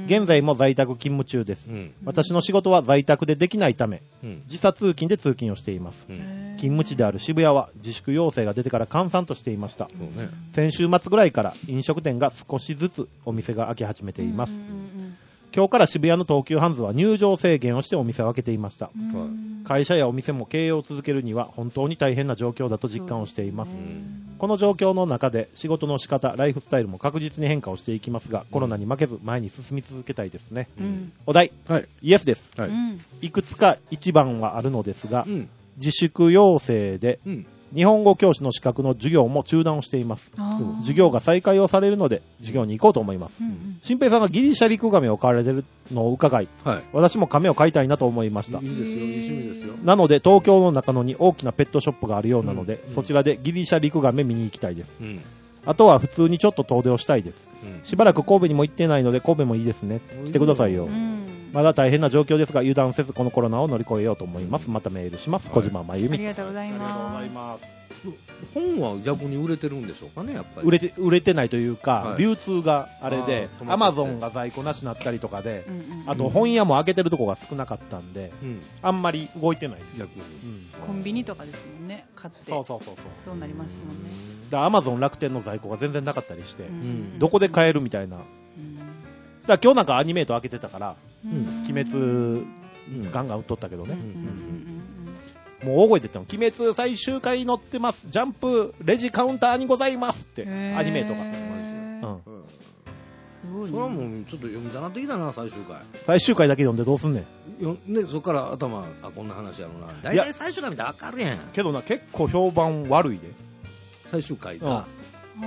S2: 現在も在宅勤務中です。うん、私の仕事は在宅でできないため、うん、時差通勤で通勤をしています。うん、勤務地である渋谷は自粛要請が出てから閑散としていました。うん、先週末ぐらいから飲食店が少しずつお店が開き始めています。うんうんうん、今日から渋谷の東急ハンズは入場制限をしてお店を開けていました。会社やお店も経営を続けるには本当に大変な状況だと実感をしています。この状況の中で仕事の仕方、ライフスタイルも確実に変化をしていきますが、コロナに負けず前に進み続けたいですね。うん、お題、はい、イエスです、はい。いくつか一番はあるのですが、うん、自粛要請で、うん日本語教師の資格の授業も中断をしています。授業が再開をされるので授業に行こうと思います。新平さんがギリシャリクガメを飼われているのを伺い、はい、私も亀を飼いたいなと思いました。
S1: いいですよ、いい趣味ですよ。
S2: なので東京の中野に大きなペットショップがあるようなので、うん、そちらでギリシャリクガメ見に行きたいです。うん、あとは普通にちょっと遠出をしたいです。うん、しばらく神戸にも行ってないので神戸もいいですね。来てくださいよ。うんまだ大変な状況ですが油断せずこのコロナを乗り越えようと思います。またメールします。小島真由美。
S3: ありがとうございます。
S1: 本は逆に売れてるんでしょうかね、やっぱり。
S2: 売れて、売れてないというか、はい、流通があれで、アマゾンが在庫なしになったりとかで、うんうん、あと本屋も開けてるとこが少なかったんで、うん、あんまり動いてないです。逆に、
S3: うん。コンビニとかですもんね、買って。
S2: そうそうそうそう。
S3: そうなりますもんね。
S2: だアマゾン楽天の在庫が全然なかったりして、うん、どこで買えるみたいな。うんだ今日なんかアニメート開けてたから、うん、鬼滅、うん、ガンガン売っとったけどね、うんうんうん、もう大声で言っても鬼滅最終回載ってます、ジャンプレジカウンターにございますってアニメートが、うん、
S1: すごいね。それはもうちょっと読みたなってきたな、最終回
S2: 最終回だけ読んでどうすんねん
S1: よ、ね、そっから頭あこんな話やろうな、大体最終回見たら分かるやん
S2: けどな、結構評判悪いで
S1: 最終回が、うん、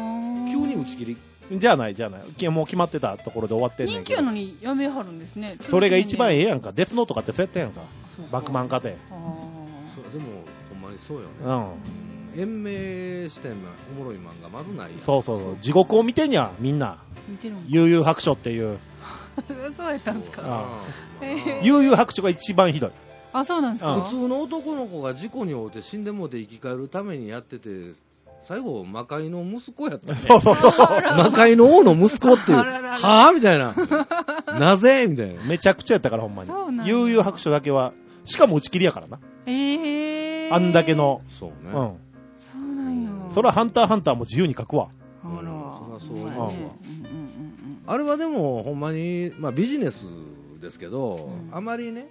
S1: 急に打ち切り
S2: じゃあないじゃあないもう決まってたところで終わってんねんけど
S3: 人気やのにやめはるんですね。
S2: それが一番ええやんか。デスノートかってそうやったやんか。バックマンかて
S1: そうでもほんまにそうよね、うん、延命視点のおもろい漫画まずないやん。
S2: そうそうそう地獄を見てんやみんな。
S3: 見てるん
S2: 悠々白書っていう
S3: そうやったんですか。
S2: 悠々白書が一番ひどい。
S3: あそうなんですか。
S1: 普通の男の子が事故に遭って死んでもうて生き返るためにやってて最後魔界の息子やったね。
S2: そうそうそう
S1: 魔界の王の息子っていうはぁみたいななぜみたいな
S2: めちゃくちゃやったからほんまに。悠々白書だけはしかも打ち切りやからな。
S3: えー、
S2: あんだけの
S1: そうね、うん、
S3: そうなんや。
S2: それはハンターハンターも自由に書くわ。
S3: あら、うん、
S1: そりゃそう思うわ、うんうんうんうん、あれはでもほんまに、まあ、ビジネスですけど、うん、あまりね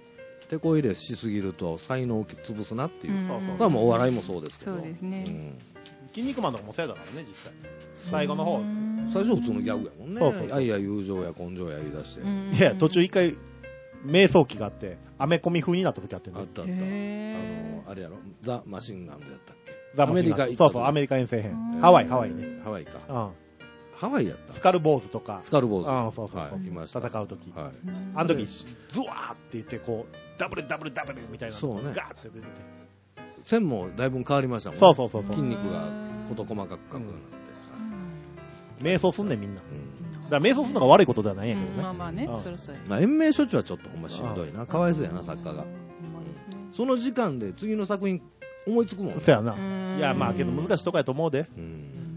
S1: 手こ入れしすぎると才能を潰すなっていう、そうそう、だからもうお笑いもそうですけど、
S3: そうですね、うん、
S2: 筋肉マンとかもそうやだからね、実際最後の方
S1: 最初普通のギャグやもんね、そうそうそう、愛や友情や根性や言い出して、
S2: いや途中一回迷走期があってアメコミ風になった時あってね、
S1: あったあった、あのあれやろ、ザ・マシンガンズやったっけ、
S2: ザ・マシンガンズ、そうそう、アメリカ遠征編、ハワイハワイね、
S1: ハワイか、
S2: うん、
S1: ハワイやった、
S2: スカルボーズとか、
S1: スカルボーズ、
S2: うん、そうそうそう、
S1: はい、
S2: 戦う時、
S1: はい、
S2: あの時ズワーって言ってこうダブルダブルダブルみたいな、
S1: そうね、
S2: ガーって出てて、
S1: 線もだいぶ変わりましたもんね、
S2: そうそうそうそう、
S1: 筋肉が事細かくかくなって、
S2: うん、瞑想すんねんみんな、うん、だから瞑想するのが悪いことではないんやけどね、
S3: うん、まあまあね、うん、そろそろ、
S1: まあ、延命処置はちょっとほんましんどいな、かわいそうやな、作家が、その時間で次の作品思いつくもんね、
S2: そうやな、いやまあけど難しいとこやと思うで、うん、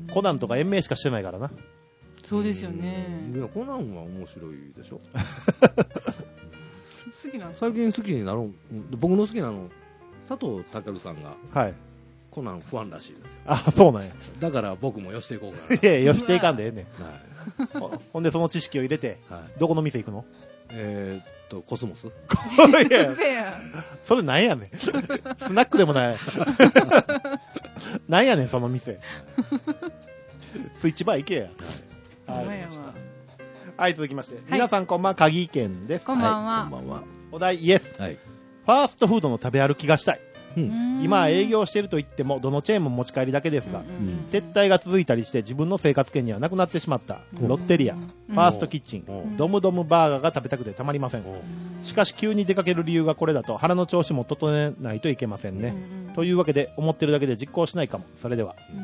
S2: コナンとか延命しかしてないからな、
S3: そうですよね、
S1: いやコナンは面白いでしょ
S3: 好きなん
S1: 最近好きになろう、僕の好きなの佐藤健さんが、はい、コナンファンらしいですよ。
S2: あ、そうなんや。
S1: だから僕もよしていこうかな。
S2: いや、よしていかんでええねん。はい、ほんでその知識を入れて、はい、どこの店行くの？
S1: えー、っとコスモス。い
S2: やそれなんやねん。スナックでもない。なんやねんその店。スイッチバー行けや。はい。はい、はい、続きまして、はい、皆さんこんばんは、鍵県です。
S3: こんばんは。
S1: はい、こんばんは。
S2: お題イエス。はい。ファーストフードの食べ歩きがしたい。うん、今は営業していると言ってもどのチェーンも持ち帰りだけですが、うん、撤退が続いたりして自分の生活圏にはなくなってしまったロッテリア、うん、ファーストキッチン、うん、ドムドムバーガーが食べたくてたまりません、うん、しかし急に出かける理由がこれだと腹の調子も整えないといけませんね、うん、というわけで思ってるだけで実行しないかも。それでは、
S1: うん、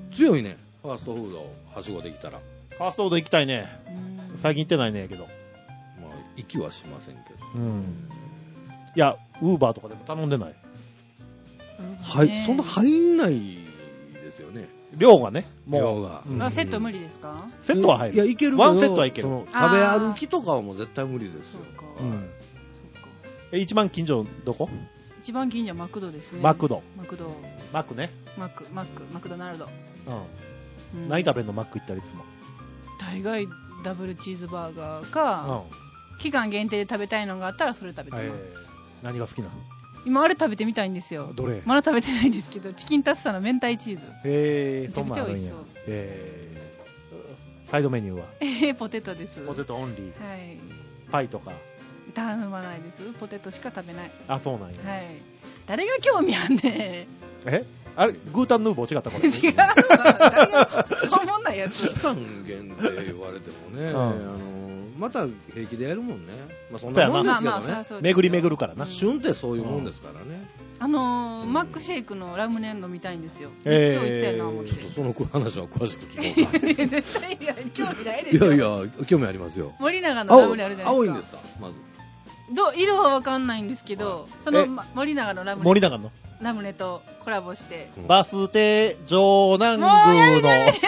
S1: 強いね、ファーストフードをはしごできたら。
S2: ファーストフード行きたいね、うん、最近行ってないねやけど、
S1: まあ行きはしませんけど、
S2: うん、いやウーバーとかでも頼んでない。
S1: はい、そんな入んないですよね。
S2: 量がね、
S1: もう量が、
S3: うん、あ、セット無理ですか？
S2: セットは入る。
S1: いや、いけるけど、
S2: ワンセットはいける。
S1: 食べ歩きとかはもう絶対無理ですよ。そうか。うん、
S2: そうか。え、一番近所どこ？
S3: 一番近所はマクドですね。
S2: マクド。
S3: マクド。
S2: マックね。
S3: マック、マック、マクドナルド。
S2: うん。うん、何食べんのマック行ったりいつも。
S3: 大概ダブルチーズバーガーか、うん、期間限定で食べたいのがあったらそれ食べてます。えー、
S2: 何が好きなの？
S3: 今あれ食べてみたいんですよ。
S2: どれ？
S3: まだ食べてないんですけど、チキンタツタの明太チーズ。
S2: へー、そんなのあるんや。えー、サイドメニューは？
S3: えー、ポテトです。
S2: ポテトオンリー。
S3: はい。
S2: パイとか？
S3: 頼まないです。ポテトしか食べない。
S2: あ、そうなんや。
S3: はい。誰が興味あんね
S2: ん。え？あれグータンヌーボー違ったこれ？
S3: 違う。誰がそう思んないやつ。
S1: 期間限定言われてもね、うん、あのまた平気でやるもんね。まあそんなもんですけどね。まあまあ
S2: 巡り巡るからな。
S1: 旬ってそういうもんですからね。
S3: あのーうん、マックシェイクのラムネ飲みたいんですよ。めっちゃ美味しそうやな思って。
S1: ちょっとその話は詳しく聞こうか。
S3: 絶対いや興味ないですよ。
S1: いやいや興味ありますよ。
S3: 森永のラムネあるじゃないですか。
S1: 青いんですかまず。
S3: ど色は分かんないんですけど、その森永のラムネ。
S2: 森永の
S3: ラムネとコラボして。
S2: バス停城南宮の。いやい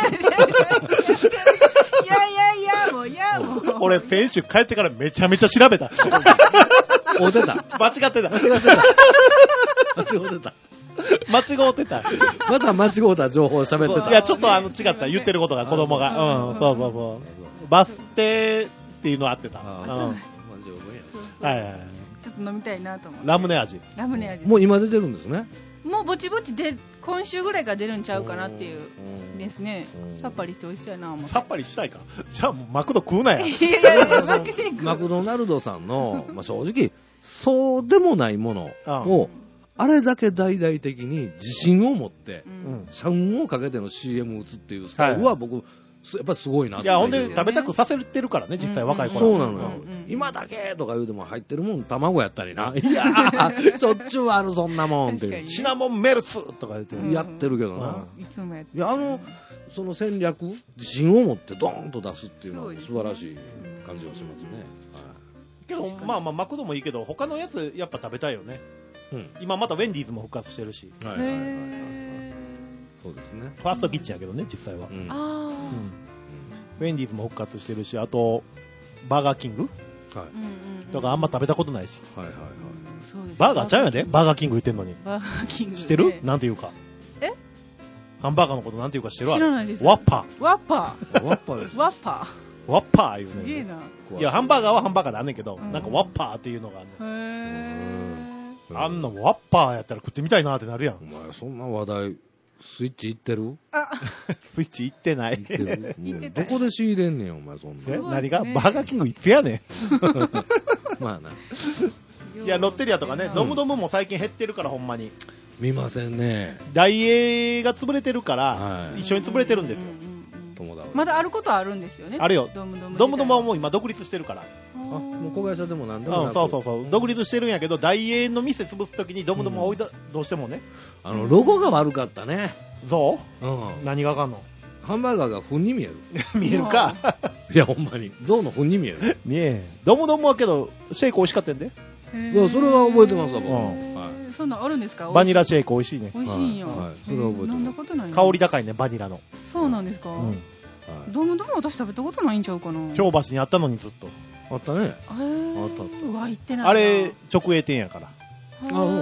S3: やいやもういやもう。
S2: 俺先週帰ってからめちゃめちゃ調べた。
S1: お出た。
S2: 間違ってた。
S1: 間違ってた。間違ってた。
S2: 間違ってた。
S1: また間違った情報を喋ってた。
S2: いやちょっとあの違った言ってることが子供が。うんそうそうそう。バス停っていうの合ってた。うん。
S3: はいはいはい。ちょっと飲みたいなと思って。
S2: ラムネ味。
S3: ラムネ味。
S1: もう今出てるんですね。も
S3: うぼちぼちで今週ぐらいから出るんちゃうかなっていうですね。さっぱりして美味しそうやな思って。
S2: さっぱりしたいか。じゃあもうマクド食うなや。い
S3: やいやマックシェイク。
S1: マクドナルドさんのまあ正直そうでもないものをあれだけ大々的に自信を持って社運をかけての シーエム 打つっていうスタイルは僕。やっぱりすごいなって。
S2: いやほんで食べたくさせてるからね実際若い子は。
S1: そうなのよ。今だけとか言うても入ってるもん卵やったりな。いやそっちはあるそんなもんって。
S2: シナモンメルツとか言って
S1: やってるけどな。
S3: いつもやって
S1: る。いやあのその戦略自信を持ってドーンと出すっていうのは素晴らしい感じがしますね。
S2: けどまあまあマクドもいいけど他のやつやっぱ食べたいよね。今またウェンディーズも復活してるし。はいはいはい。
S1: そうですね。
S2: ファーストキッチンやけどね実際は。
S3: うん、ああ、
S2: うん。ウェンディーズも復活してるし、あとバーガーキング、はい、とかあんま食べたことないし。はいはいはい。
S3: そうです。
S2: バーガーちゃうやで。バーガーキング言ってんのに。
S3: バーガーキング、ね。
S2: 知ってる？なんていうか。
S3: え？
S2: ハンバーガーのことなんていうか知ってるわ。
S3: 知らないです。
S2: ワッパ
S3: ー。ワッパ
S1: ー。ワッパーです。
S3: ワッパ
S2: ー。ワッパーいうね。
S3: すげえな。
S2: いや、ハンバーガーはハンバーガーであんねんけど、うん、なんかワッパーっていうのがあん
S3: ねん。
S2: へー。あんなワッパーやったら食ってみたいなってなるやん。
S1: お前、そんな話題、スイッチいってる？
S3: あ
S2: スイッチいってない。
S1: いってる。どこで仕入れんねん、お前、そんな。
S2: ね、何がバーガーキングいつやねん。
S1: まあな。
S2: いや、ロッテリアとかね、ドムドムも最近減ってるから、ほんまに。
S1: 見ませんね。
S2: ダイエーが潰れてるから、はい、一緒に潰れてるんですよ。
S3: まだあることはあるんですよね。
S2: あるよ。
S3: ドムドム。
S2: ドムドムはもう今独立してるから。
S1: あ、もう子会社でも何でもなく、
S2: うん、そうそうそう。独立してるんやけど、ダイエーの店潰すときにドムドムは置いた、うん、どうしてもね。
S1: あの、ロゴが悪かったね。
S2: そう？
S1: うん。
S2: 何があかんの？
S1: ハンバーガーが糞に見える。
S2: 見えるか。
S1: いや、ほんまに。象の糞に見える。
S2: 見えへん。ドムドムはけど、シェイク美味しかったんで。
S1: いや、それは覚えてますわ、僕。
S3: はい。そんなんあるんですか？
S2: バニラシェイク美味しいね。
S3: 美味しいんよ。
S1: はい。それは覚えてます。
S3: 飲んだことない。
S2: 香り高いね、バニラの。
S3: そうなんですか？うん。ドムドム私食べたことないんちゃうかな。
S2: 京橋にあったのにずっと。
S1: あったね。
S3: あったあった。うわ、行ってない。
S2: あれ、直営店やから。
S3: あ、
S2: うん。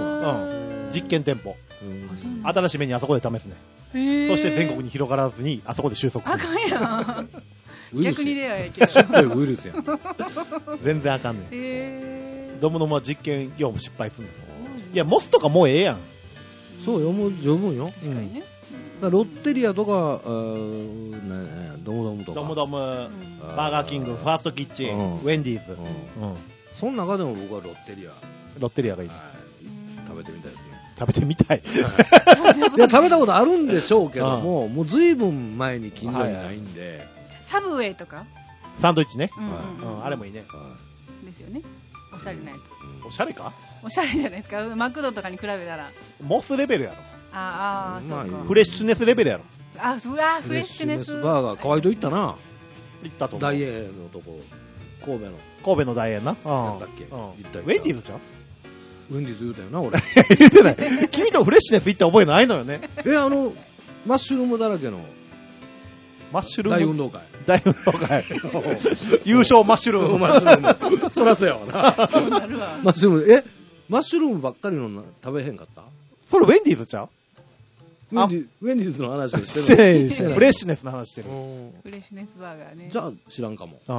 S2: 実験店舗。新しいメニューあそこで試すね。そして全国に広がらずに、あそこで収束する。
S3: あかんやん。逆にレアやけ
S1: ど。ウイルスやん。
S2: 全然あかんねん。ドムドムは実験業務失敗するんです。いや、モスとかもうええやん。
S1: そうよ、もう十分よ。
S3: 確かにね。
S1: ロッテリアとか、ね、ドムドムとか。
S2: ドムドム、バーガーキング、ファーストキッチン、ウェンディーズ。
S1: その中でも僕はロッテリア。
S2: ロッテリアがいい。
S1: 食べてみたいですね。
S2: 食べてみたい。
S1: いや、食べたことあるんでしょうけども、もうずいぶん前に近所にないんで。
S3: サブウェイとか
S2: サンドイッチね。あれもいいね。
S3: ですよね。おしゃれなや
S2: つ。おしゃれか？
S3: おしゃれじゃないですか。マクドとかに比べたら。
S2: モスレベルやろ。
S3: ああ、そうか。
S2: フレッシュネスレベルやろ。
S3: あ、うわ、フレッシュネス。
S1: バーガー、河合と行ったな。
S2: 行ったと思う。
S1: ダイエーのとこ、神戸の。
S2: 神戸のダイエーな。
S1: やったっけ？
S2: 行った。ウェンディーズちゃう？
S1: ウェンディーズ言うたよな、俺。
S2: 言うてない。君とフレッシュネス行った覚えないのよね。
S1: え、あの、マッシュルームだらけの。
S2: マッシュルーム
S1: 大運動会。
S2: 大運動会。優勝マッシュルーム。
S1: マッシュルーム。そらそうやわな。
S3: そうなるわ。
S1: マッシュルーム、え、マッシュルームばっかりの食べへんかった？
S2: それウェンディーズちゃう？
S1: ウェンディ、ウェンディーズの話をしてる。
S2: してないしてない。フレッシュネスの話してる。
S3: フレッシュネスバーガーね。
S1: じゃあ知らんかも。
S2: うん。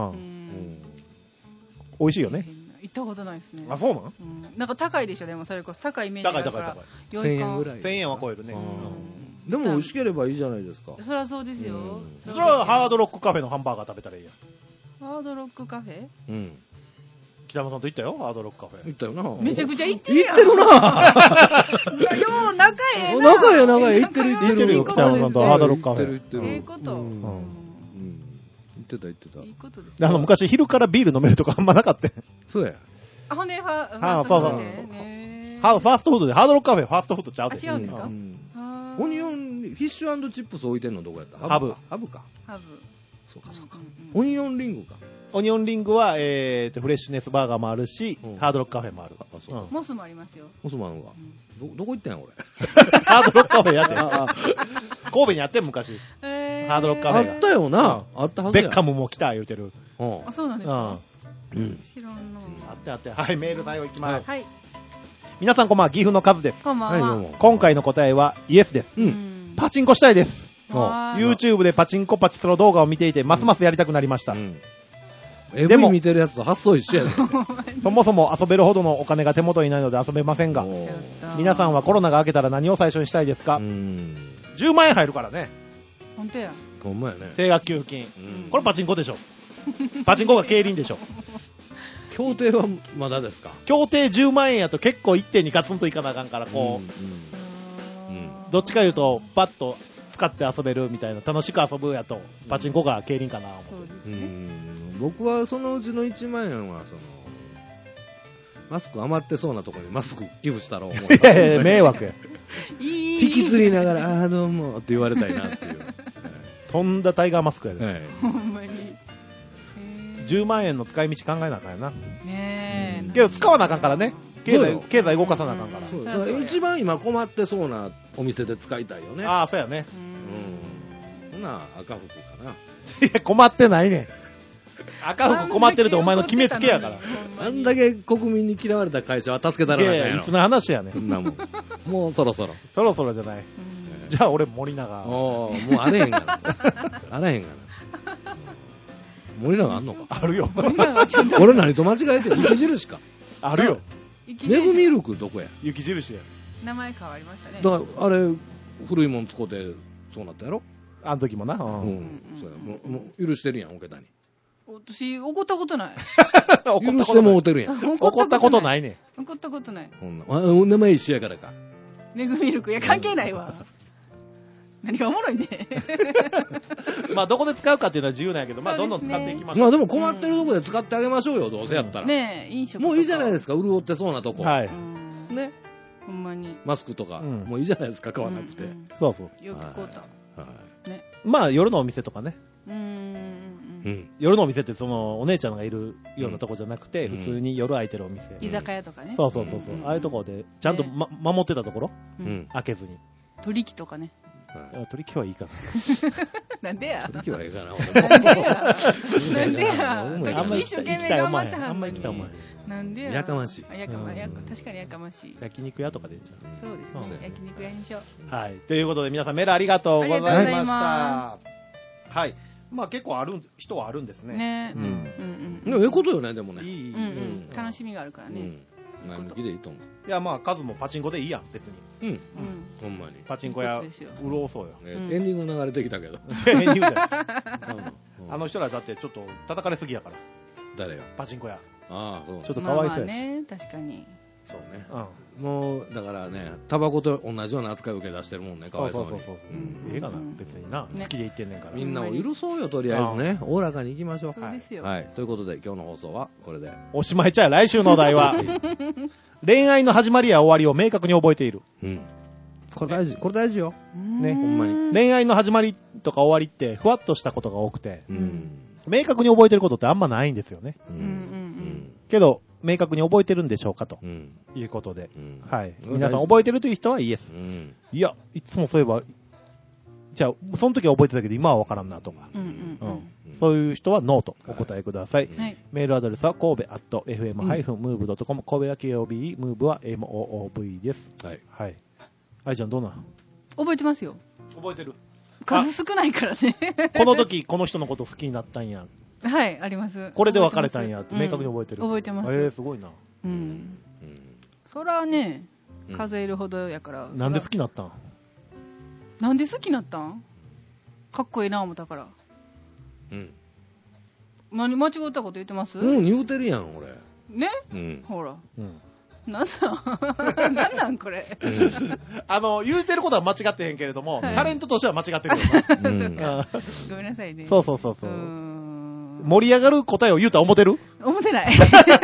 S2: 美味しいよね。
S3: 行ったことないですね。
S2: あ、そうなん？
S3: なんか高いでしょ、でもそれこそ高いイメージがあるから。
S2: 高い高い高い。
S1: せんえんぐらい。
S2: せんえんは超えるね。
S1: でも美味しければいいじゃないですか。
S3: そりゃそうですよ。
S2: それはハードロックカフェのハンバーガー食べたらいいや。
S3: ハードロックカフェ？
S1: うん。
S2: 北山さんと行ったよ、ハードロックカフェ。
S1: 行ったよな。
S3: めちゃくちゃ行ってるやん。
S1: 行ってるな。
S3: よう仲ええな。
S1: 仲ええ仲ええ。行ってる行ってる
S2: よ、北山さんとハードロックカフェ。
S1: 行ってる行ってる。
S3: ええこと。うん。
S1: 行ってた行ってた。
S3: いいことです。
S2: あの昔昼からビール飲めるとかあんまなかった。
S1: そうや。
S3: あ、ほんでファ
S2: ーストフードでね。ファーストフードでハードロックカフェファーストフードちゃうで。
S3: 違うんですか？
S1: オニオンフィッシュ&チップス置いてんのどこやった？
S2: ハブ。
S1: ハブか。
S3: ハブ。
S1: そうかそうか。オニオンリングか。
S2: オニオンリングは、えーと、フレッシュネスバーガーもあるし、ハードロックカフェもある。
S3: モスもありますよ。
S1: モスもあるのか。ど、どこ行ったんや、俺。
S2: ハードロックカフェやって。神戸にあってん、昔。ハードロックカフェが。
S1: あったよな。あったはずや。
S2: ベッカムも来た、言うてる。
S3: あ、そうなんですか？
S1: うん。
S3: 知らんの。
S2: あってあって。はい、メール対応いきます。
S3: はい。
S2: 皆さんこんばんは、岐阜のカズです。
S3: こんばんは。
S2: 今回の答えはイエスです。
S1: うん。
S2: パチンコしたいです。YouTube でパチンコパチスロ動画を見ていて、ますますやりたくなりました。
S1: でも見てるやつと発想一緒やで。
S2: そもそも遊べるほどのお金が手元にないので遊べませんが、皆さんはコロナが明けたら何を最初にしたいですか？じゅうまんえん入るからね。
S3: 本当や。
S1: ほんまやね。
S2: 定額給付金。これパチンコでしょ。パチンコが競輪でしょ。
S1: 協定はまだですか？
S2: 協定じゅうまんえんやと結構一点にガツンといかなあかんから、こう、どっちか言うとパッと使って遊べるみたいな、楽しく遊ぶやとパチンコが競輪かな思って。
S1: 僕はそのうちのいちまんえんはそのマスク余ってそうなところにマスク寄付したら思う。い
S2: やいや迷惑や。
S1: 引きずりながらああどうもって言われたいなっていう。
S2: とんだタイガーマスクやで。
S1: はい、
S3: ほんまに。
S2: じゅうまんえんの使い道考えなあかんやな。
S3: ねえ。
S2: けど使わなあかんからね。経済経済動かさなあかんから。
S1: そうだから一番今困ってそうなお店で使いたいよね。
S2: ああそうやね。
S1: うん。ほな赤服かな。
S2: いや困ってないね。赤服困ってるってお前の決めつけやから。
S1: あんだけ国民に嫌われた会社は助けたらなあかんやろ。
S2: いやいつの話やね。
S1: そんなもん。もうそろそろ。
S2: そろそろじゃない。 じゃあ俺森永。
S1: おー、もうあれへんがな。あれへんがな。森永あんのか。
S2: あるよ。
S1: 俺何と間違えてる。雪印か。
S2: あるよ。
S1: ネグミルクどこや。
S2: 雪印や。
S3: 名前変わりましたね。
S1: だからあれ古いもん使ってそうなったやろ。
S2: あの時もな。うん。
S1: うん、そうや。もう、もう許してるやん、おけたに。
S3: 私怒ったことない。
S1: 許してもうてるやん。
S2: 怒ったことないね。
S3: 怒ったことない。
S1: こんな。あ、名前一緒やからか。
S3: ネグミルク、いや関係ないわ。何がおもろいね。
S2: まあどこで使うかっていうのは自由なんやけど、まあどんどん使っていきましょう。
S1: まあでも困ってるとこで使ってあげましょうよ、どうせやったら。
S3: ねえ、飲食。
S1: もういいじゃないですか、潤ってそうなとこ。
S2: はい。
S1: ね。
S3: ほんまに。
S1: マスクとか、もういいじゃないですか、買わなくて。
S2: そうそう。
S3: よく買うた。
S1: はい。
S2: ね。まあ夜のお店とかね。
S3: うん。
S2: 夜のお店ってそのお姉ちゃんがいるようなとこじゃなくて、普通に夜空いてるお店。
S3: 居酒屋とかね。
S2: そうそうそうそう。ああいうとこでちゃんと守ってたところ、開けずに。
S3: 取引とかね。
S2: 取引はいいか
S3: な。なんでや。
S1: 取引はいいかな。
S3: なんでや。なんでや。
S2: あんまり一生懸命頑張ったはん。あんまり来たお前。
S3: なんでや。
S1: やかましい。
S3: やかましい。確かにやかましい。
S2: 焼肉屋とかでいいじゃん。
S3: そうですね。焼肉屋にしよ
S2: う。はい。ということで皆さんメールありがとうございました。はい。まあ結構ある人はあるんですね。
S3: ね。
S1: うん。でもええことよね、でもね。
S3: いい。うん。楽しみがあるからね。
S1: 前向きでいいと思う。
S2: いやまあ数もパチンコでいいやん別に。
S1: うん。ほんまに。
S2: パチンコ屋潤そうよ。
S1: エンディング流れてきたけど。
S2: エンディングだ。あの人らだってちょっと叩かれすぎやから。
S1: 誰よ。
S2: パチンコ屋。
S1: ああそう。
S2: ちょっとかわいそうやし。
S3: ね確かに。
S1: そうね。もうだからねタバコと同じような扱いを受け出してるもんね。かわいそうに。
S2: そうそうそうそう。ええかな別にな好きで言ってんねんから。
S1: みんなを許そうよとりあえずね。おおらかにいきましょう。
S3: そうですよ。
S1: はい。ということで今日の放送はこれで
S2: おしまいちゃう。来週のお題は恋愛の始まりや終わりを明確に覚えている。
S1: うん。これ大事。これ大事よ。
S2: ね。ほんまに。恋愛の始まりとか終わりってふわっとしたことが多くて、明確に覚えてることってあんまないんですよね。けど明確に覚えてるんでしょうかということで、はい。皆さん覚えてるという人はイエス。いやいつもそういえばじゃあその時は覚えてたけど今は分からんなとか。そういう人はノーとお答えください。はい、メールアドレスは神戸アット エフエムハイフンムーブドットコム、神戸は ケーオービー、ムーブは エムオーオーブイ です。はい。はい。愛ちゃんどうなん？
S3: 覚えてますよ。
S2: 覚えてる？
S3: 数少ないからね。
S2: この時この人のこと好きになったんや。
S3: はい、あります。
S2: これで別れたんやって明確に覚えてる。
S3: 覚えてます。
S2: えー、すごいな。
S3: うん。そらね、数えるほどやから。
S2: なんで好きになったん？
S3: なんで好きになったん？かっこいいな思ったから。うん。何間違ったこと言ってます？
S1: うん、言うてるやん、俺。
S3: ね？うん。ほら。うん。なんなんなんなんこれ。
S2: あの、言うてることは間違ってへんけれども、タレントとしては間違ってるよ
S3: な。ごめんなさいね。
S2: そうそうそうそう。盛り上がる答えを言うとは思ってる？
S3: 思ってない。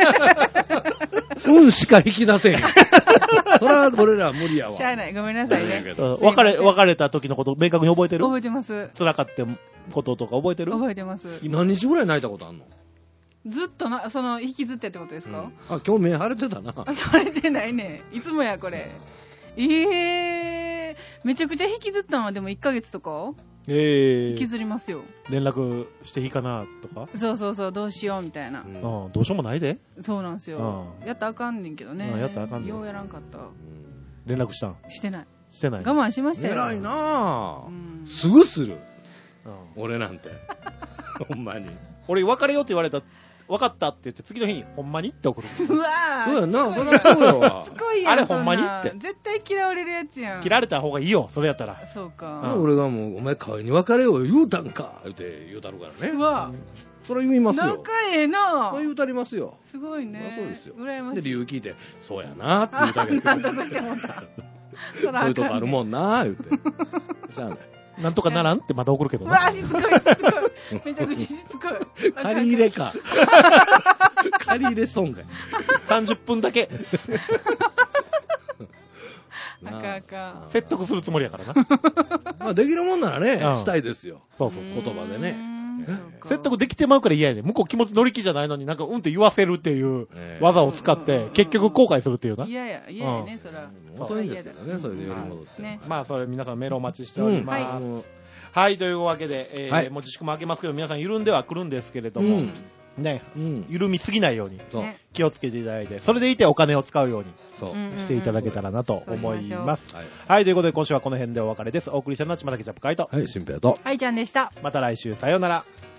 S1: うんしか引き出せん。それは俺ら無理やわ。
S3: しゃあない。ごめんなさいね。
S2: 別れ、別れた時のこと明確に覚えてる？
S3: 覚えてます。
S2: 辛かったこととか覚えてる？
S3: 覚えてます。
S1: 何日ぐらい泣いたことあんの？
S3: ずっとな、その、引きずってってことですか？
S1: あ、今日目腫れてたな。
S3: 腫れてないね。いつもや、これ。ええー、めちゃくちゃ引きずったのはでもいっかげつとか？ええー。引きずりますよ。
S2: 連絡していいかなとか？
S3: そうそうそう、どうしようみたいな。うん、
S2: どうしようもないで？
S3: そうなんですよ。やったらあかんねんけどね。
S2: やったらあかんねん。
S3: ようやらんかった。
S2: 連絡したん？
S3: してない。
S2: してない。
S3: 我慢しましたよ。
S1: 偉いなぁ。すぐする。俺なんて。ほんまに。
S2: 俺別れようって言われた。分かったって言って次の日にほんまにって送る。
S3: うわ
S1: ぁ。そうやな、そりゃそうやわ。
S3: すごいやん。
S2: あれほんまにって。
S3: 絶対嫌われるやつやん。
S2: 切られた方がいいよ、それやったら。
S3: そうか。
S1: 俺がもう、お前代わりに別れよう言うたんか言うて言うたるからね。
S3: うわ
S1: それ言いますよ。
S3: 仲ええな
S1: それ言うたりますよ。
S3: すごいね。
S1: そうですよ。
S3: 羨ましい。
S1: で、理由聞いて、そうやなって言うたけど。
S3: なんとかしてもった
S1: そういうとこあるもんな言うて。しゃあない。
S2: なんとかならんってまた送るけど
S3: な。うわ、しつこい、しつこい。めちゃくちゃしつこい。
S1: 借り入れか。借り入れ損かい。
S2: さんじゅっぷんだけ。
S3: あかあか。
S2: 説得するつもりやからな。
S1: まあできるもんならね、したいですよ。
S2: そうそう。
S1: 言葉でね。
S2: 説得できてまうから嫌やね。向こう気持ち乗り気じゃないのになんかうんって言わせるっていう技を使って結局後悔するっていうな。
S3: 嫌や、嫌やね、そら。
S1: 遅いんですけどね、それでより戻って。
S2: まあそれ皆さんメールお待ちしております。はい、というわけで、もう自粛も明けますけど皆さん緩んではくるんですけれども、 ね、うん、緩みすぎないように気をつけていただいて、それでいてお金を使うようにしていただけたらなと思います。はい、はい、ということで今週はこの辺でお別れです。お送りしたのはちまたけちゃぷかいと、
S1: はい、しんぺいと、
S3: はいちゃんでした。
S2: また来週さようなら。